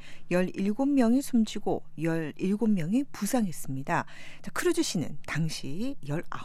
17명이 숨지고 17명이 부상했습니다. 크루즈 씨는 당시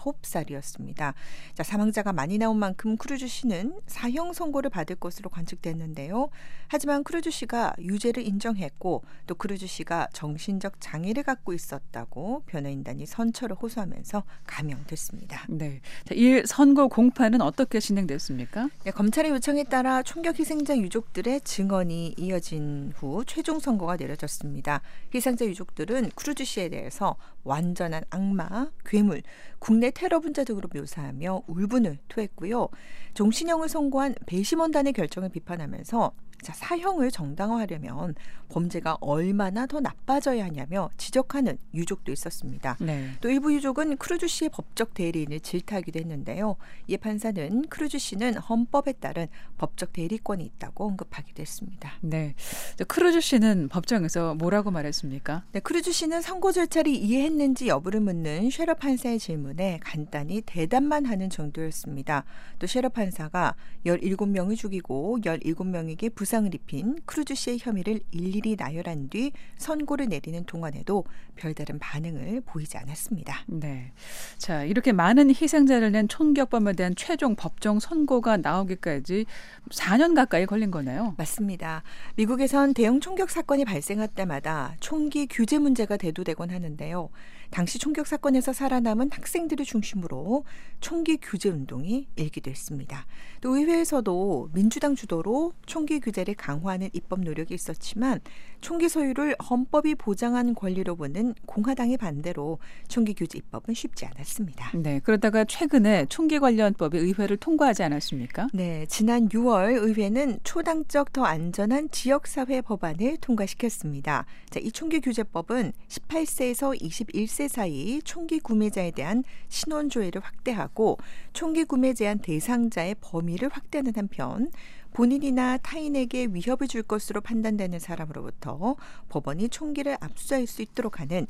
19살이었습니다. 사망자가 많이 나온 만큼 크루즈 씨는 사형 선고를 받을 것으로 관측됐는데요. 하지만 크루즈 씨가 유죄를 인정했고 또 크루즈 씨가 정신적 장애를 갖고 있었다고 변호인단이 선처를 호소하면서 감형됐습니다. 네. 이 선고 공판은 어떻게 진행됐습니까? 네, 검찰의 요청에 따라 총격 희생자 유족들의 증언이 이어진 후 최종 선고가 내려졌습니다. 희생자 유족들은 크루즈 씨에 대해서 완전한 악마, 괴물, 국내 테러 분자 등으로 묘사하며 울분을 토했고요. 종신형을 선고한 배심원단의 결정을 비판하면서 사형을 정당화하려면 범죄가 얼마나 더 나빠져야 하냐며 지적하는 유족도 있었습니다. 네. 또 일부 유족은 크루즈 씨의 법적 대리인을 질타하기도 했는데요. 이에 판사는 크루즈 씨는 헌법에 따른 법적 대리권이 있다고 언급하기도 했습니다. 네. 크루즈 씨는 법정에서 뭐라고 말했습니까? 네, 크루즈 씨는 선고 절차를 이해했는지 여부를 묻는 셰러 판사의 질문에 간단히 대답만 하는 정도였습니다. 또 셰러 판사가 17명을 죽이고 17명에게 부상을 입힌 크루즈 씨의 혐의를 일일이 나열한 뒤 선고를 내리는 동안에도 별다른 반응을 보이지 않았습니다. 네. 자, 이렇게 많은 희생자를 낸 총격범에 대한 최종 법정 선고가 나오기까지 4년 가까이 걸린 거네요. 맞습니다. 미국에선 대형 총격 사건이 발생할 때마다 총기 규제 문제가 대두되곤 하는데요. 당시 총격 사건에서 살아남은 학생들을 중심으로 총기 규제 운동이 일기도 했습니다. 또 의회에서도 민주당 주도로 총기 규제를 강화하는 입법 노력이 있었지만 총기 소유를 헌법이 보장한 권리로 보는 공화당의 반대로 총기 규제 입법은 쉽지 않았습니다. 네, 그러다가 최근에 총기 관련 법이 의회를 통과하지 않았습니까? 네, 지난 6월 의회는 초당적 더 안전한 지역사회 법안을 통과시켰습니다. 이 총기 규제법은 18세에서 21세 사이 총기 구매자에 대한 신원 조회를 확대하고 총기 구매 제한 대상자의 범위를 확대하는 한편 본인이나 타인에게 위협을 줄 것으로 판단되는 사람으로부터 법원이 총기를 압수할 수 있도록 하는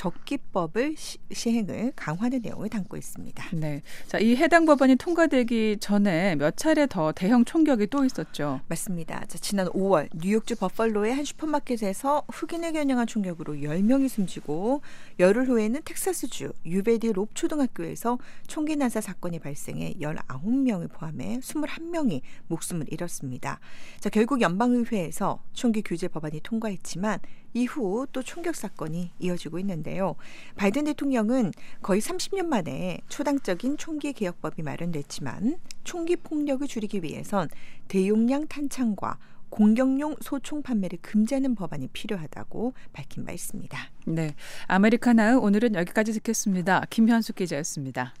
적기법을 시행을 강화하는 내용을 담고 있습니다. 네, 자, 이 해당 법안이 통과되기 전에 몇 차례 더 대형 총격이 또 있었죠. 맞습니다. 지난 5월 뉴욕주 버펄로의 한 슈퍼마켓에서 흑인을 겨냥한 총격으로 10명이 숨지고 열흘 후에는 텍사스주 유베디 롭 초등학교에서 총기 난사 사건이 발생해 19명을 포함해 21명이 목숨을 잃었습니다. 결국 연방의회에서 총기 규제 법안이 통과했지만 이후 또 총격 사건이 이어지고 있는데요. 바이든 대통령은 거의 30년 만에 초당적인 총기 개혁법이 마련됐지만 총기 폭력을 줄이기 위해선 대용량 탄창과 공격용 소총 판매를 금지하는 법안이 필요하다고 밝힌 바 있습니다. 네, 아메리카나우 오늘은 여기까지 듣겠습니다. 김현숙 기자였습니다.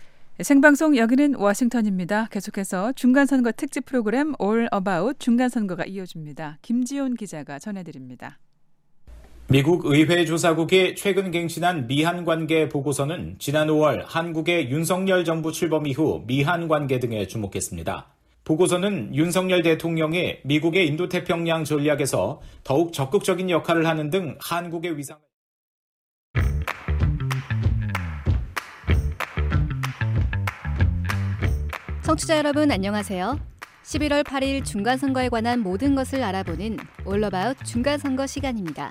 생방송 여기는 워싱턴입니다. 계속해서 중간선거 특집 프로그램 All About 중간선거가 이어집니다. 김지온 기자가 전해드립니다. 미국 의회 조사국이 최근 갱신한 미한 관계 보고서는 지난 5월 한국의 윤석열 정부 출범 이후 미한 관계 등에 주목했습니다. 보고서는 윤석열 대통령이 미국의 인도태평양 전략에서 더욱 적극적인 역할을 하는 등 한국의 위상을 청취자 여러분 안녕하세요. 11월 8일 중간선거에 관한 모든 것을 알아보는 All About 중간선거 시간입니다.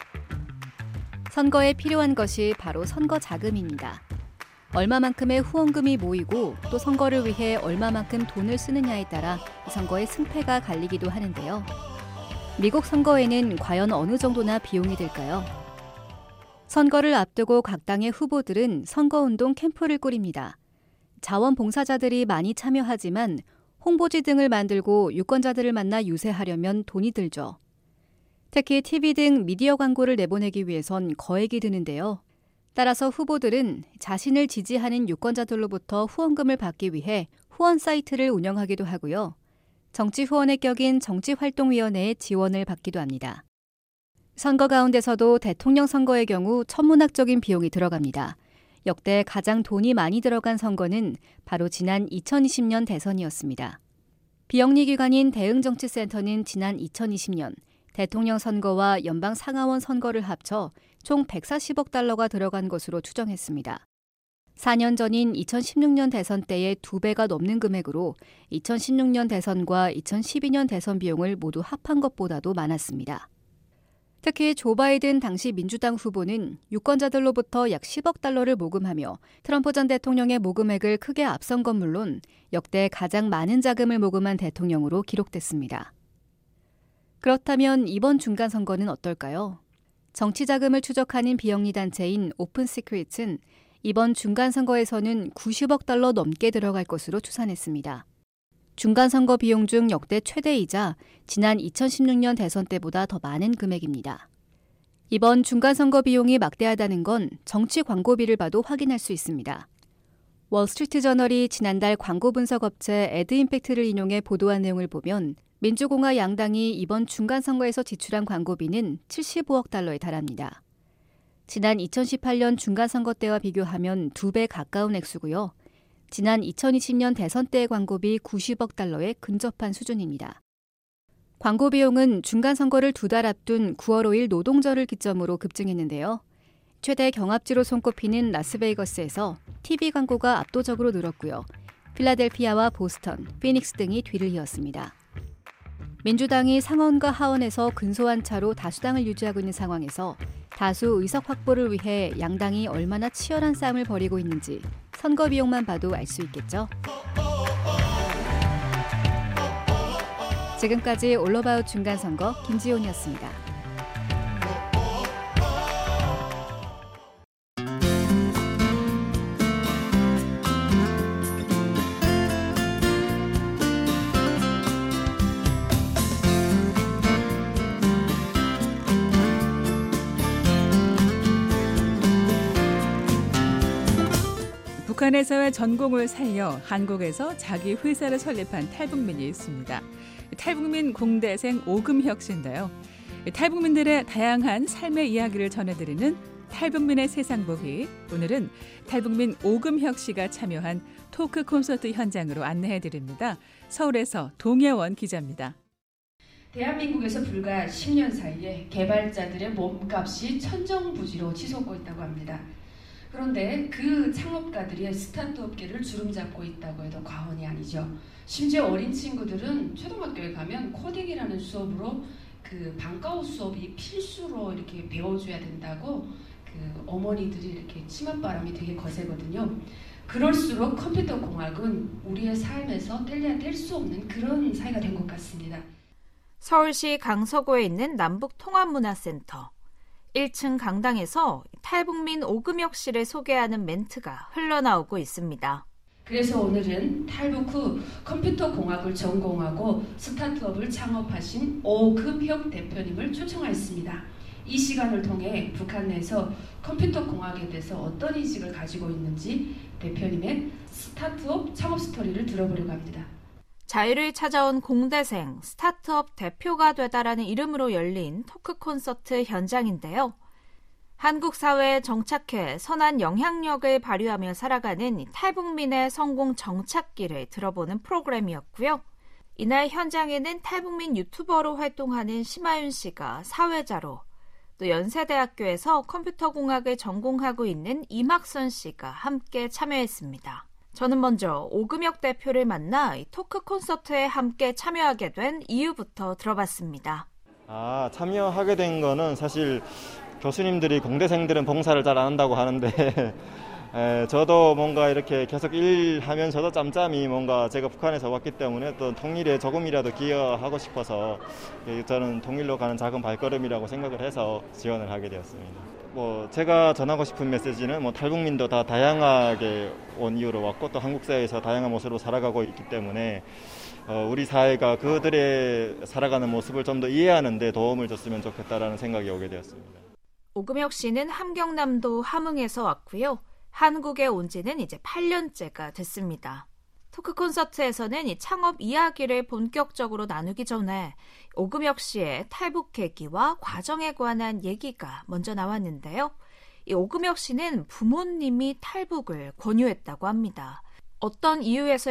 선거에 필요한 것이 바로 선거 자금입니다. 얼마만큼의 후원금이 모이고 또 선거를 위해 얼마만큼 돈을 쓰느냐에 따라 선거의 승패가 갈리기도 하는데요. 미국 선거에는 과연 어느 정도나 비용이 들까요? 선거를 앞두고 각 당의 후보들은 선거운동 캠프를 꾸립니다. 자원봉사자들이 많이 참여하지만 홍보지 등을 만들고 유권자들을 만나 유세하려면 돈이 들죠. 특히 TV 등 미디어 광고를 내보내기 위해선 거액이 드는데요. 따라서 후보들은 자신을 지지하는 유권자들로부터 후원금을 받기 위해 후원 사이트를 운영하기도 하고요. 정치 후원의 격인 정치활동위원회의 지원을 받기도 합니다. 선거 가운데서도 대통령 선거의 경우 천문학적인 비용이 들어갑니다. 역대 가장 돈이 많이 들어간 선거는 바로 지난 2020년 대선이었습니다. 비영리기관인 대응정치센터는 지난 2020년 대통령 선거와 연방 상하원 선거를 합쳐 총 140억 달러가 들어간 것으로 추정했습니다. 4년 전인 2016년 대선 때의 2배가 넘는 금액으로 2016년 대선과 2012년 대선 비용을 모두 합한 것보다도 많았습니다. 특히 조 바이든 당시 민주당 후보는 유권자들로부터 약 10억 달러를 모금하며 트럼프 전 대통령의 모금액을 크게 앞선 건 물론 역대 가장 많은 자금을 모금한 대통령으로 기록됐습니다. 그렇다면 이번 중간선거는 어떨까요? 정치자금을 추적하는 비영리 단체인 오픈 시크릿은 이번 중간선거에서는 90억 달러 넘게 들어갈 것으로 추산했습니다. 중간선거 비용 중 역대 최대이자 지난 2016년 대선 때보다 더 많은 금액입니다. 이번 중간선거 비용이 막대하다는 건 정치 광고비를 봐도 확인할 수 있습니다. 월스트리트 저널이 지난달 광고 분석 업체 애드임팩트를 인용해 보도한 내용을 보면 민주공화 양당이 이번 중간선거에서 지출한 광고비는 75억 달러에 달합니다. 지난 2018년 중간선거 때와 비교하면 2배 가까운 액수고요. 지난 2020년 대선 때의 광고비 90억 달러에 근접한 수준입니다. 광고 비용은 중간선거를 2달 앞둔 9월 5일 노동절을 기점으로 급증했는데요. 최대 경합지로 손꼽히는 라스베이거스에서 TV 광고가 압도적으로 늘었고요. 필라델피아와 보스턴, 피닉스 등이 뒤를 이었습니다. 민주당이 상원과 하원에서 근소한 차로 다수당을 유지하고 있는 상황에서 다수 의석 확보를 위해 양당이 얼마나 치열한 싸움을 벌이고 있는지 선거 비용만 봐도 알 수 있겠죠. 지금까지 올어바웃 중간선거 김지온이었습니다. 북한에서의 전공을 살려 한국에서 자기 회사를 설립한 탈북민이 있습니다. 탈북민 공대생 오금혁 씨인데요. 탈북민들의 다양한 삶의 이야기를 전해드리는 탈북민의 세상 보기. 오늘은 탈북민 오금혁 씨가 참여한 토크 콘서트 현장으로 안내해드립니다. 서울에서 동예원 기자입니다. 대한민국에서 불과 10년 사이에 개발자들의 몸값이 천정부지로 치솟고 있다고 합니다. 그런데 그 창업가들이 스타트 업계를 주름잡고 있다고 해도 과언이 아니죠. 심지어 어린 친구들은 초등학교에 가면 코딩이라는 수업으로 그 방과후 수업이 필수로 이렇게 배워줘야 된다고 그 어머니들이 이렇게 치맛바람이 되게 거세거든요. 그럴수록 컴퓨터 공학은 우리의 삶에서 뗄래야 뗄 수 없는 그런 사회가 된 것 같습니다. 서울시 강서구에 있는 남북통합문화센터 1층 강당에서 탈북민 오금혁 씨를 소개하는 멘트가 흘러나오고 있습니다. 그래서 오늘은 탈북 후 컴퓨터 공학을 전공하고 스타트업을 창업하신 오금혁 대표님을 초청하였습니다. 이 시간을 통해 북한 내에서 컴퓨터 공학에 대해서 어떤 인식을 가지고 있는지 대표님의 스타트업 창업 스토리를 들어보려고 합니다. 자유를 찾아온 공대생, 스타트업 대표가 되다라는 이름으로 열린 토크 콘서트 현장인데요. 한국 사회에 정착해 선한 영향력을 발휘하며 살아가는 탈북민의 성공 정착기를 들어보는 프로그램이었고요. 이날 현장에는 탈북민 유튜버로 활동하는 심하윤 씨가 사회자로, 또 연세대학교에서 컴퓨터공학을 전공하고 있는 이막선 씨가 함께 참여했습니다. 저는 먼저 오금혁 대표를 만나 토크 콘서트에 함께 참여하게 된 이유부터 들어봤습니다. 참여하게 된 거는 사실 교수님들이 공대생들은 봉사를 잘 안 한다고 하는데 저도 뭔가 이렇게 계속 일하면서도 짬짬이 뭔가 제가 북한에서 왔기 때문에 또 통일에 조금이라도 기여하고 싶어서 저는 통일로 가는 작은 발걸음이라고 생각을 해서 지원을 하게 되었습니다. 제가 전하고 싶은 메시지는 탈북민도 다 다양하게 온 이유로 왔고 또 한국 사회에서 다양한 모습으로 살아가고 있기 때문에 우리 사회가 그들의 살아가는 모습을 좀 더 이해하는 데 도움을 줬으면 좋겠다라는 생각이 오게 되었습니다. 오금혁 씨는 함경남도 함흥에서 왔고요. 한국에 온 지는 이제 8년째가 됐습니다. 토크 콘서트에서는 이 창업 이야기를 본격적으로 나누기 전에 오금혁 씨의 탈북 계기와 과정에 관한 얘기가 먼저 나왔는데요. 이 오금혁 씨는 부모님이 탈북을 권유했다고 합니다. 어떤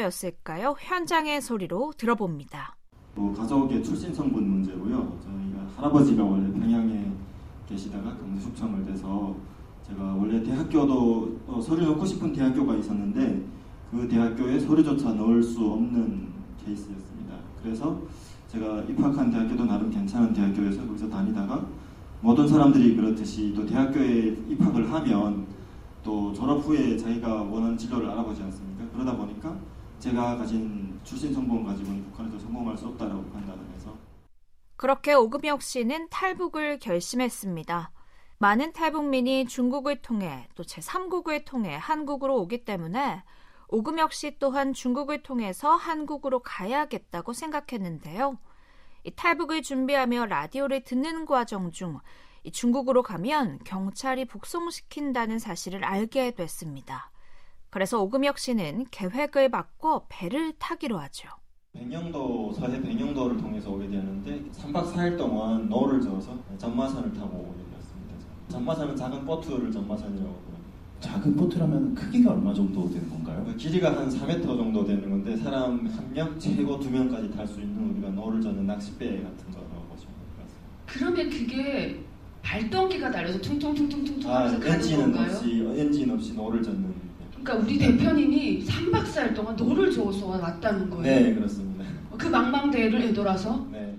이유에서였을까요? 현장의 소리로 들어봅니다. 가족의 출신 성분 문제고요. 저희가 할아버지가 원래 평양에 계시다가 강릉 숙청을 돼서 제가 원래 대학교도 서류 넣고 싶은 대학교가 있었는데 그 대학교에 서류조차 넣을 수 없는 케이스였습니다. 그래서 제가 입학한 대학교도 나름 괜찮은 대학교여서 거기서 다니다가 모든 사람들이 그렇듯이 또 대학교에 입학을 하면 또 졸업 후에 자기가 원하는 진로를 알아보지 않습니까? 그러다 보니까 제가 가진 출신 성분을 가지고는 북한에서 성공할 수 없다라고 판단을 해서 그렇게 오금혁 씨는 탈북을 결심했습니다. 많은 탈북민이 중국을 통해 또 제3국을 통해 한국으로 오기 때문에 오금혁 씨 또한 중국을 통해서 한국으로 가야겠다고 생각했는데요. 이 탈북을 준비하며 라디오를 듣는 과정 중 이 중국으로 가면 경찰이 북송시킨다는 사실을 알게 됐습니다. 그래서 오금혁 씨는 계획을 바꿔 배를 타기로 하죠. 백령도, 서해 백령도를 통해서 오게 되는데 3박 4일 동안 노를 저어서 전마선을 타고 오게 되었습니다. 전마선은 작은 보트를 전마선이라고 합니다. 작은 보트라면 크기가 얼마 정도 되는 건가요? 길이가 한 4m 정도 되는 건데 사람 1명, 최고 2명까지 탈 수 있는 우리가 노를 저는 낚싯배 같은 거라고 보시면 될 것 같습니다. 그러면 그게 발동기가 달려서 퉁퉁퉁퉁퉁 하면서 가는 건가요? 엔진 없이 노를 젓는. 그러니까 우리 대표님이 3박 4일 동안 노를 저어서 왔다는 거예요? 네, 그렇습니다. 그 망망대해를 되돌아서? 네.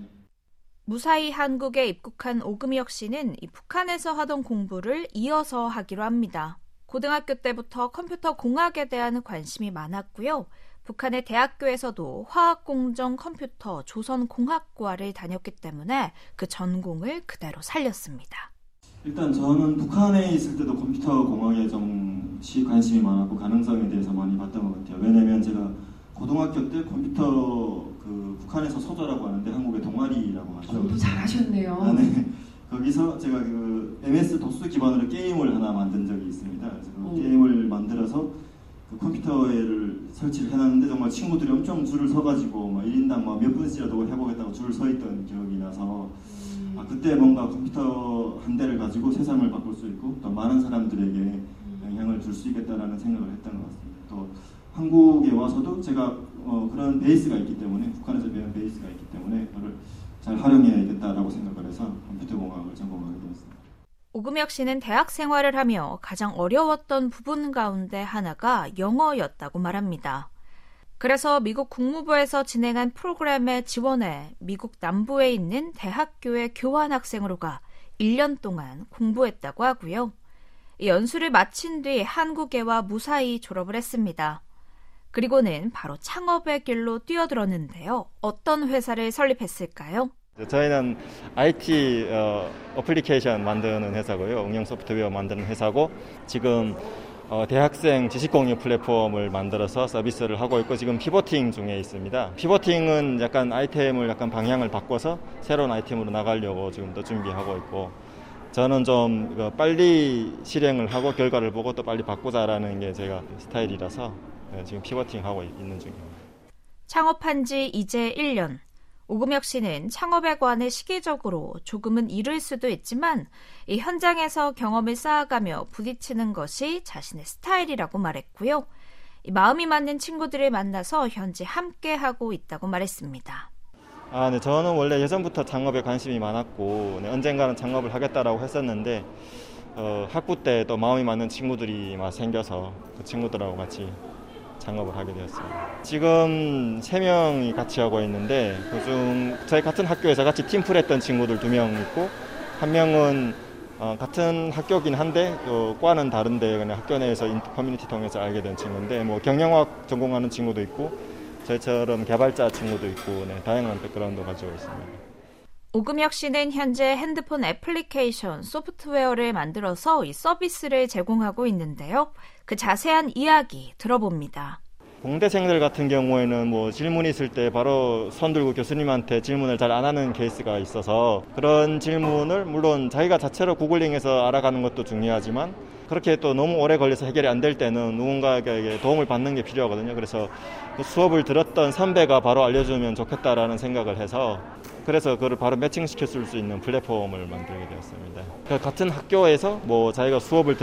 무사히 한국에 입국한 오금혁 씨는 이 북한에서 하던 공부를 이어서 하기로 합니다. 고등학교 때부터 컴퓨터 공학에 대한 관심이 많았고요. 북한의 대학교에서도 화학공정 컴퓨터 조선공학과를 다녔기 때문에 그 전공을 그대로 살렸습니다. 일단 저는 북한에 있을 때도 컴퓨터 공학에 좀 관심이 많았고 가능성에 대해서 많이 봤던 것 같아요. 왜냐면 제가 고등학교 때 컴퓨터 북한에서 소저라고 하는데 한국의 동아리라고 하죠. 공부 잘하셨네요. 네. 거기서 제가 그 MS 도스 기반으로 게임을 하나 만든 적이 있습니다. 그래서 그 게임을 만들어서 그 컴퓨터를 설치를 해놨는데 정말 친구들이 엄청 줄을 서가지고 막 1인당 막 몇 분씩이라도 해보겠다고 줄을 서 있던 기억이 나서 그때 뭔가 컴퓨터 한 대를 가지고 세상을 바꿀 수 있고 또 많은 사람들에게 영향을 줄 수 있겠다라는 생각을 했던 것 같습니다. 또 한국에 와서도 제가 그런 베이스가 있기 때문에 북한에서 배운 베이스가 있기 때문에 그걸 잘 활용해야겠다라고 생각을 해서 컴퓨터 공학을 전공하게 되었습니다. 오금혁 씨는 대학 생활을 하며 가장 어려웠던 부분 가운데 하나가 영어였다고 말합니다. 그래서 미국 국무부에서 진행한 프로그램에 지원해 미국 남부에 있는 대학교에 교환학생으로 가 1년 동안 공부했다고 하고요. 연수를 마친 뒤 한국에와 무사히 졸업을 했습니다. 그리고는 바로 창업의 길로 뛰어들었는데요. 어떤 회사를 설립했을까요? 저희는 IT 어플리케이션 만드는 회사고요. 응용 소프트웨어 만드는 회사고 지금 대학생 지식공유 플랫폼을 만들어서 서비스를 하고 있고 지금 피보팅 중에 있습니다. 피보팅은 약간 아이템을 약간 방향을 바꿔서 새로운 아이템으로 나가려고 지금 또 준비하고 있고 저는 좀 빨리 실행을 하고 결과를 보고 또 빨리 바꾸자라는 게 제가 스타일이라서 지금 피보팅하고 있는 중입니다. 창업한 지 이제 1년. 오금혁 씨는 창업에 관해 시기적으로 조금은 이를 수도 있지만 이 현장에서 경험을 쌓아가며 부딪히는 것이 자신의 스타일이라고 말했고요. 이 마음이 맞는 친구들을 만나서 현재 함께하고 있다고 말했습니다. 네, 저는 원래 예전부터 창업에 관심이 많았고 언젠가는 창업을 하겠다라고 했었는데 학부 때 또 마음이 맞는 친구들이 막 생겨서 그 친구들하고 같이 창업을 하게 되었습니다. 지금 3명이 같이 하고 있는데 그중 저희 같은 학교에서 같이 팀플 했던 친구들 2명 있고 한 명은 같은 학교긴 한데 과는 다른데 그냥 학교 내에서 커뮤니티 통해서 알게 된 친구인데 뭐 경영학 전공하는 친구도 있고 저희처럼 개발자 친구도 있고 다양한 백그라운드 가지고 있습니다. 오금혁 씨는 현재 핸드폰 애플리케이션 소프트웨어를 만들어서 이 서비스를 제공하고 있는데요. 그 자세한 이야기 들어봅니다. 공대생들 같은 경우에는 뭐 질문이 있을 때 바로 손 들고 교수님한테 질문을 잘 안 하는 케이스가 있어서 그런 질문을 물론 자기가 자체로 구글링해서 알아가는 것도 중요하지만 그렇게 또 너무 오래 걸려서 해결이 안 될 때는 누군가에게 도움을 받는 게 필요하거든요. 그래서 그 수업을 들었던 선배가 바로 알려주면 좋겠다라는 생각을 해서 그래서 그걸 바로 매칭시켜 줄 수 있는 플랫폼을 만들게 되었습니다. 같은 학교에서 뭐 자기가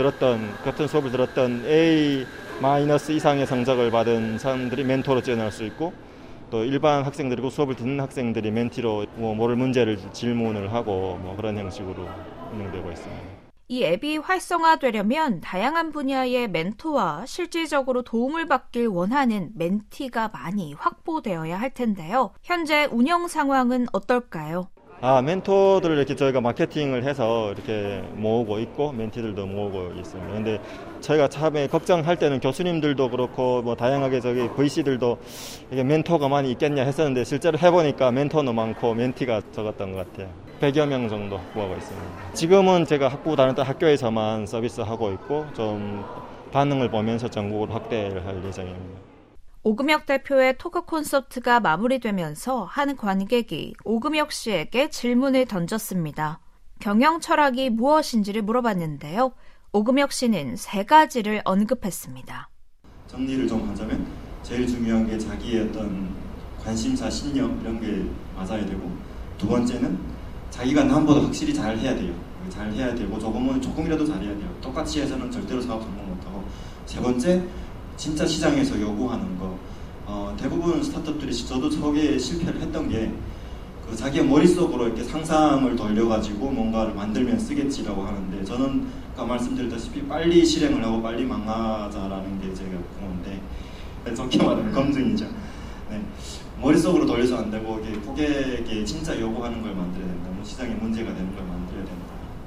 같은 수업을 들었던 A- 이상의 성적을 받은 사람들이 멘토로 지원할 수 있고 또 일반 학생들이고 수업을 듣는 학생들이 멘티로 모를 문제를 질문을 하고 그런 형식으로 운영되고 있습니다. 이 앱이 활성화되려면 다양한 분야의 멘토와 실질적으로 도움을 받길 원하는 멘티가 많이 확보되어야 할 텐데요. 현재 운영 상황은 어떨까요? 멘토들을 이렇게 저희가 마케팅을 해서 이렇게 모으고 있고 멘티들도 모으고 있습니다. 근데 저희가 처음에 걱정할 때는 교수님들도 그렇고 다양하게 VC들도 이게 멘토가 많이 있겠냐 했었는데 실제로 해보니까 멘토는 많고 멘티가 적었던 것 같아요. 100여 명 정도 확보하고 있습니다. 지금은 제가 다른 학교에서만 서비스하고 있고 좀 반응을 보면서 전국으로 확대를 할 예정입니다. 오금혁 대표의 토크 콘서트가 마무리되면서 한 관객이 오금혁 씨에게 질문을 던졌습니다. 경영 철학이 무엇인지를 물어봤는데요. 오금혁 씨는 3가지를 언급했습니다. 정리를 좀 하자면 제일 중요한 게 자기의 어떤 관심사, 신념 이런 게 맞아야 되고, 두 번째는 자기가 남보다 확실히 잘 해야 돼요. 잘 해야 되고 조금이라도 잘해야 돼요. 똑같이 해서는 절대로 사업 성공 못하고, 세 번째 진짜 시장에서 요구하는 거. 대부분 스타트업들이 저도 처음에 실패를 했던 게 자기의 머릿속으로 이렇게 상상을 돌려가지고 뭔가를 만들면 쓰겠지라고 하는데, 저는 아까 말씀드렸다시피 빨리 실행을 하고 빨리 망하자라는 게 제가 공인데, 좋게 말하면 검증이죠. 네. 머릿속으로 돌려서 안 되고 고객에게 진짜 요구하는 걸 만들어야 된다. 시장에 문제가 되는 걸 만들어야 된다.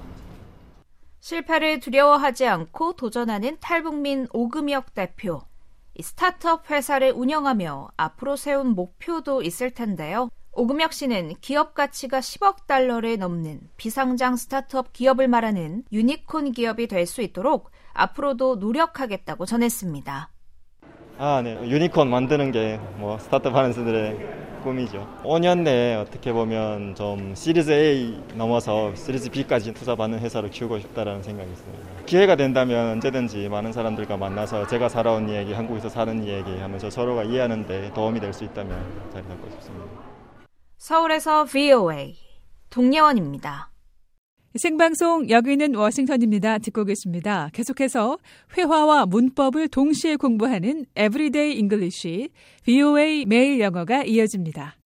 실패를 두려워하지 않고 도전하는 탈북민 오금혁 대표. 이 스타트업 회사를 운영하며 앞으로 세운 목표도 있을 텐데요. 오금혁 씨는 기업 가치가 10억 달러를 넘는 비상장 스타트업 기업을 말하는 유니콘 기업이 될 수 있도록 앞으로도 노력하겠다고 전했습니다. 네. 유니콘 만드는 게 스타트업 하는 사람들의 꿈이죠. 5년 내에 어떻게 보면 좀 시리즈 A 넘어서 시리즈 B까지 투자받는 회사를 키우고 싶다라는 생각이 있습니다. 기회가 된다면 언제든지 많은 사람들과 만나서 제가 살아온 이야기, 한국에서 사는 이야기 하면서 서로가 이해하는 데 도움이 될 수 있다면 자리 잡고 싶습니다. 서울에서 VOA 동예원입니다. 생방송 여기는 워싱턴입니다. 듣고 계십니다. 계속해서 회화와 문법을 동시에 공부하는 Everyday English, VOA 매일 영어가 이어집니다.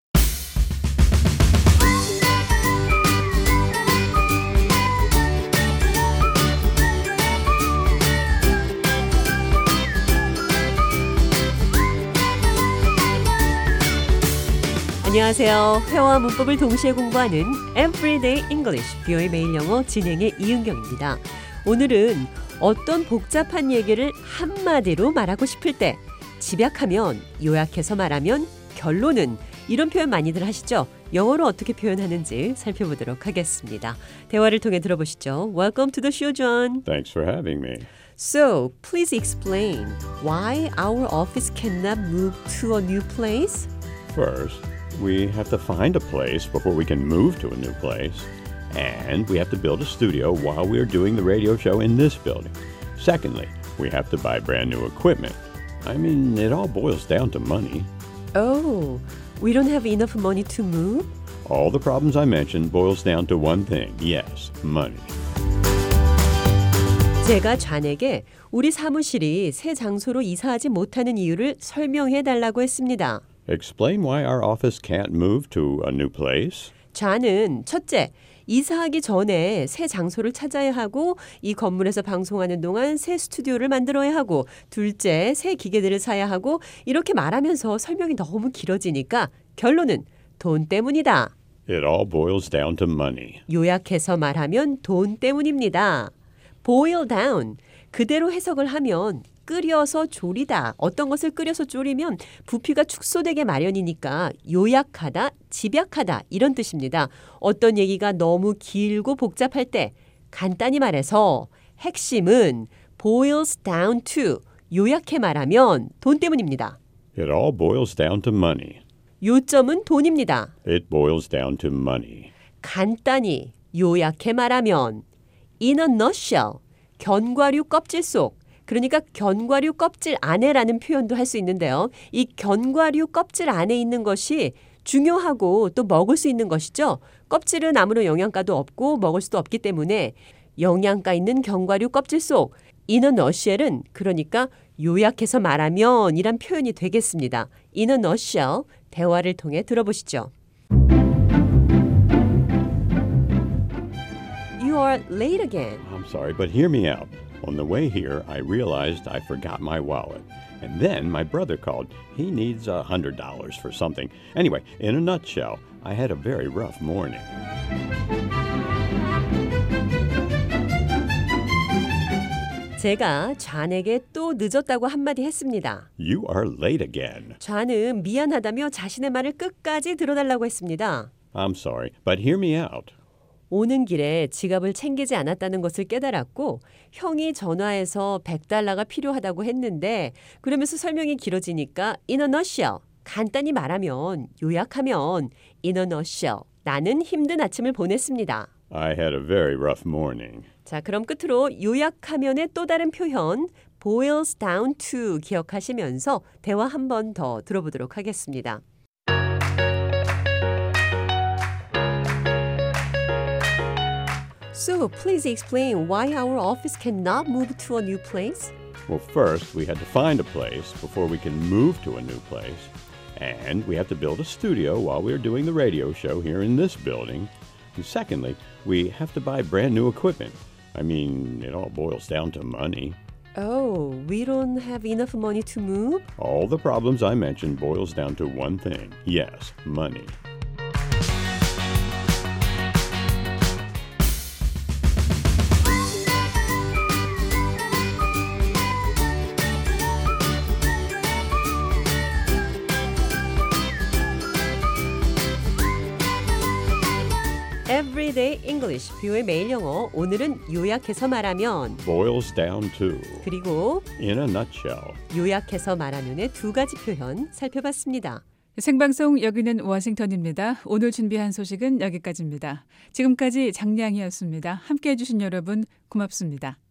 안녕하세요. 회화와 문법을 동시에 공부하는 Everyday English, VOA 매일 영어 진행의 이은경입니다. 오늘은 어떤 복잡한 얘기를 한마디로 말하고 싶을 때, 집약하면, 요약해서 말하면, 결론은, 이런 표현 많이들 하시죠? 영어로 어떻게 표현하는지 살펴보도록 하겠습니다. 대화를 통해 들어보시죠. Welcome to the show, John. Thanks for having me. So, please explain why our office cannot move to a new place? First, we have to find a place before we can move to a new place. And we have to build a studio while we are doing the radio show in this building. Secondly, we have to buy brand new equipment. I mean, it all boils down to money. Oh, we don't have enough money to move? All the problems I mentioned boils down to one thing. Yes, money. 제가 좌에게 우리 사무실이 새 장소로 이사하지 못하는 이유를 설명해 달라고 했습니다. Explain why our office can't move to a new place. 좌는 첫째, 이사하기 전에 새 장소를 찾아야 하고 이 건물에서 방송하는 동안 새 스튜디오를 만들어야 하고, 둘째, 새 기계들을 사야 하고, 이렇게 말하면서 설명이 너무 길어지니까 결론은 돈 때문이다. It all boils down to money. 요약해서 말하면 돈 때문입니다. boil down, 그대로 해석을 하면 끓여서 졸이다. 어떤 것을 끓여서 졸이면 부피가 축소되게 마련이니까 요약하다, 집약하다 이런 뜻입니다. 어떤 얘기가 너무 길고 복잡할 때 간단히 말해서 핵심은 boils down to, 요약해 말하면 돈 때문입니다. It all boils down to money. 요점은 돈입니다. It boils down to money. 간단히 요약해 말하면 in a nutshell, 견과류 껍질 속, 그러니까 견과류 껍질 안에라는 표현도 할 수 있는데요. 이 견과류 껍질 안에 있는 것이 중요하고 또 먹을 수 있는 것이죠. 껍질은 아무런 영양가도 없고 먹을 수도 없기 때문에 영양가 있는 견과류 껍질 속, in a nutshell은 그러니까 요약해서 말하면 이란 표현이 되겠습니다. in a nutshell, 대화를 통해 들어보시죠. You are late again. I'm sorry, but hear me out. On the way here, I realized I forgot my wallet. And then my brother called. He needs $100 for something. Anyway, in a nutshell, I had a very rough morning. 제가 좌에게 또 늦었다고 한마디 했습니다. You are late again. 좌는 미안하다며 자신의 말을 끝까지 들어달라고 했습니다. I'm sorry, but hear me out. 오는 길에 지갑을 챙기지 않았다는 것을 깨달았고 형이 전화해서 $100가 필요하다고 했는데 그러면서 설명이 길어지니까 in a nutshell, 간단히 말하면 요약하면 in a nutshell, 나는 힘든 아침을 보냈습니다. I had a very rough morning. 자, 그럼 끝으로 요약하면의 또 다른 표현 boils down to 기억하시면서 대화 한 번 더 들어보도록 하겠습니다. So, please explain why our office cannot move to a new place? Well, first, we had to find a place before we can move to a new place. And we have to build a studio while we're doing the radio show here in this building. And secondly, we have to buy brand new equipment. I mean, it all boils down to money. Oh, we don't have enough money to move? All the problems I mentioned boils down to one thing. Yes, money. Everyday English, 뷰의 매일 영어. 오늘은 요약해서 말하면 Boils down to. 그리고 In a nutshell. 요약해서 말하면의 두 가지 표현 살펴봤습니다. 생방송 여기는 워싱턴입니다. 오늘 준비한 소식은 여기까지입니다. 지금까지 장량이었습니다. 함께해 주신 여러분 고맙습니다.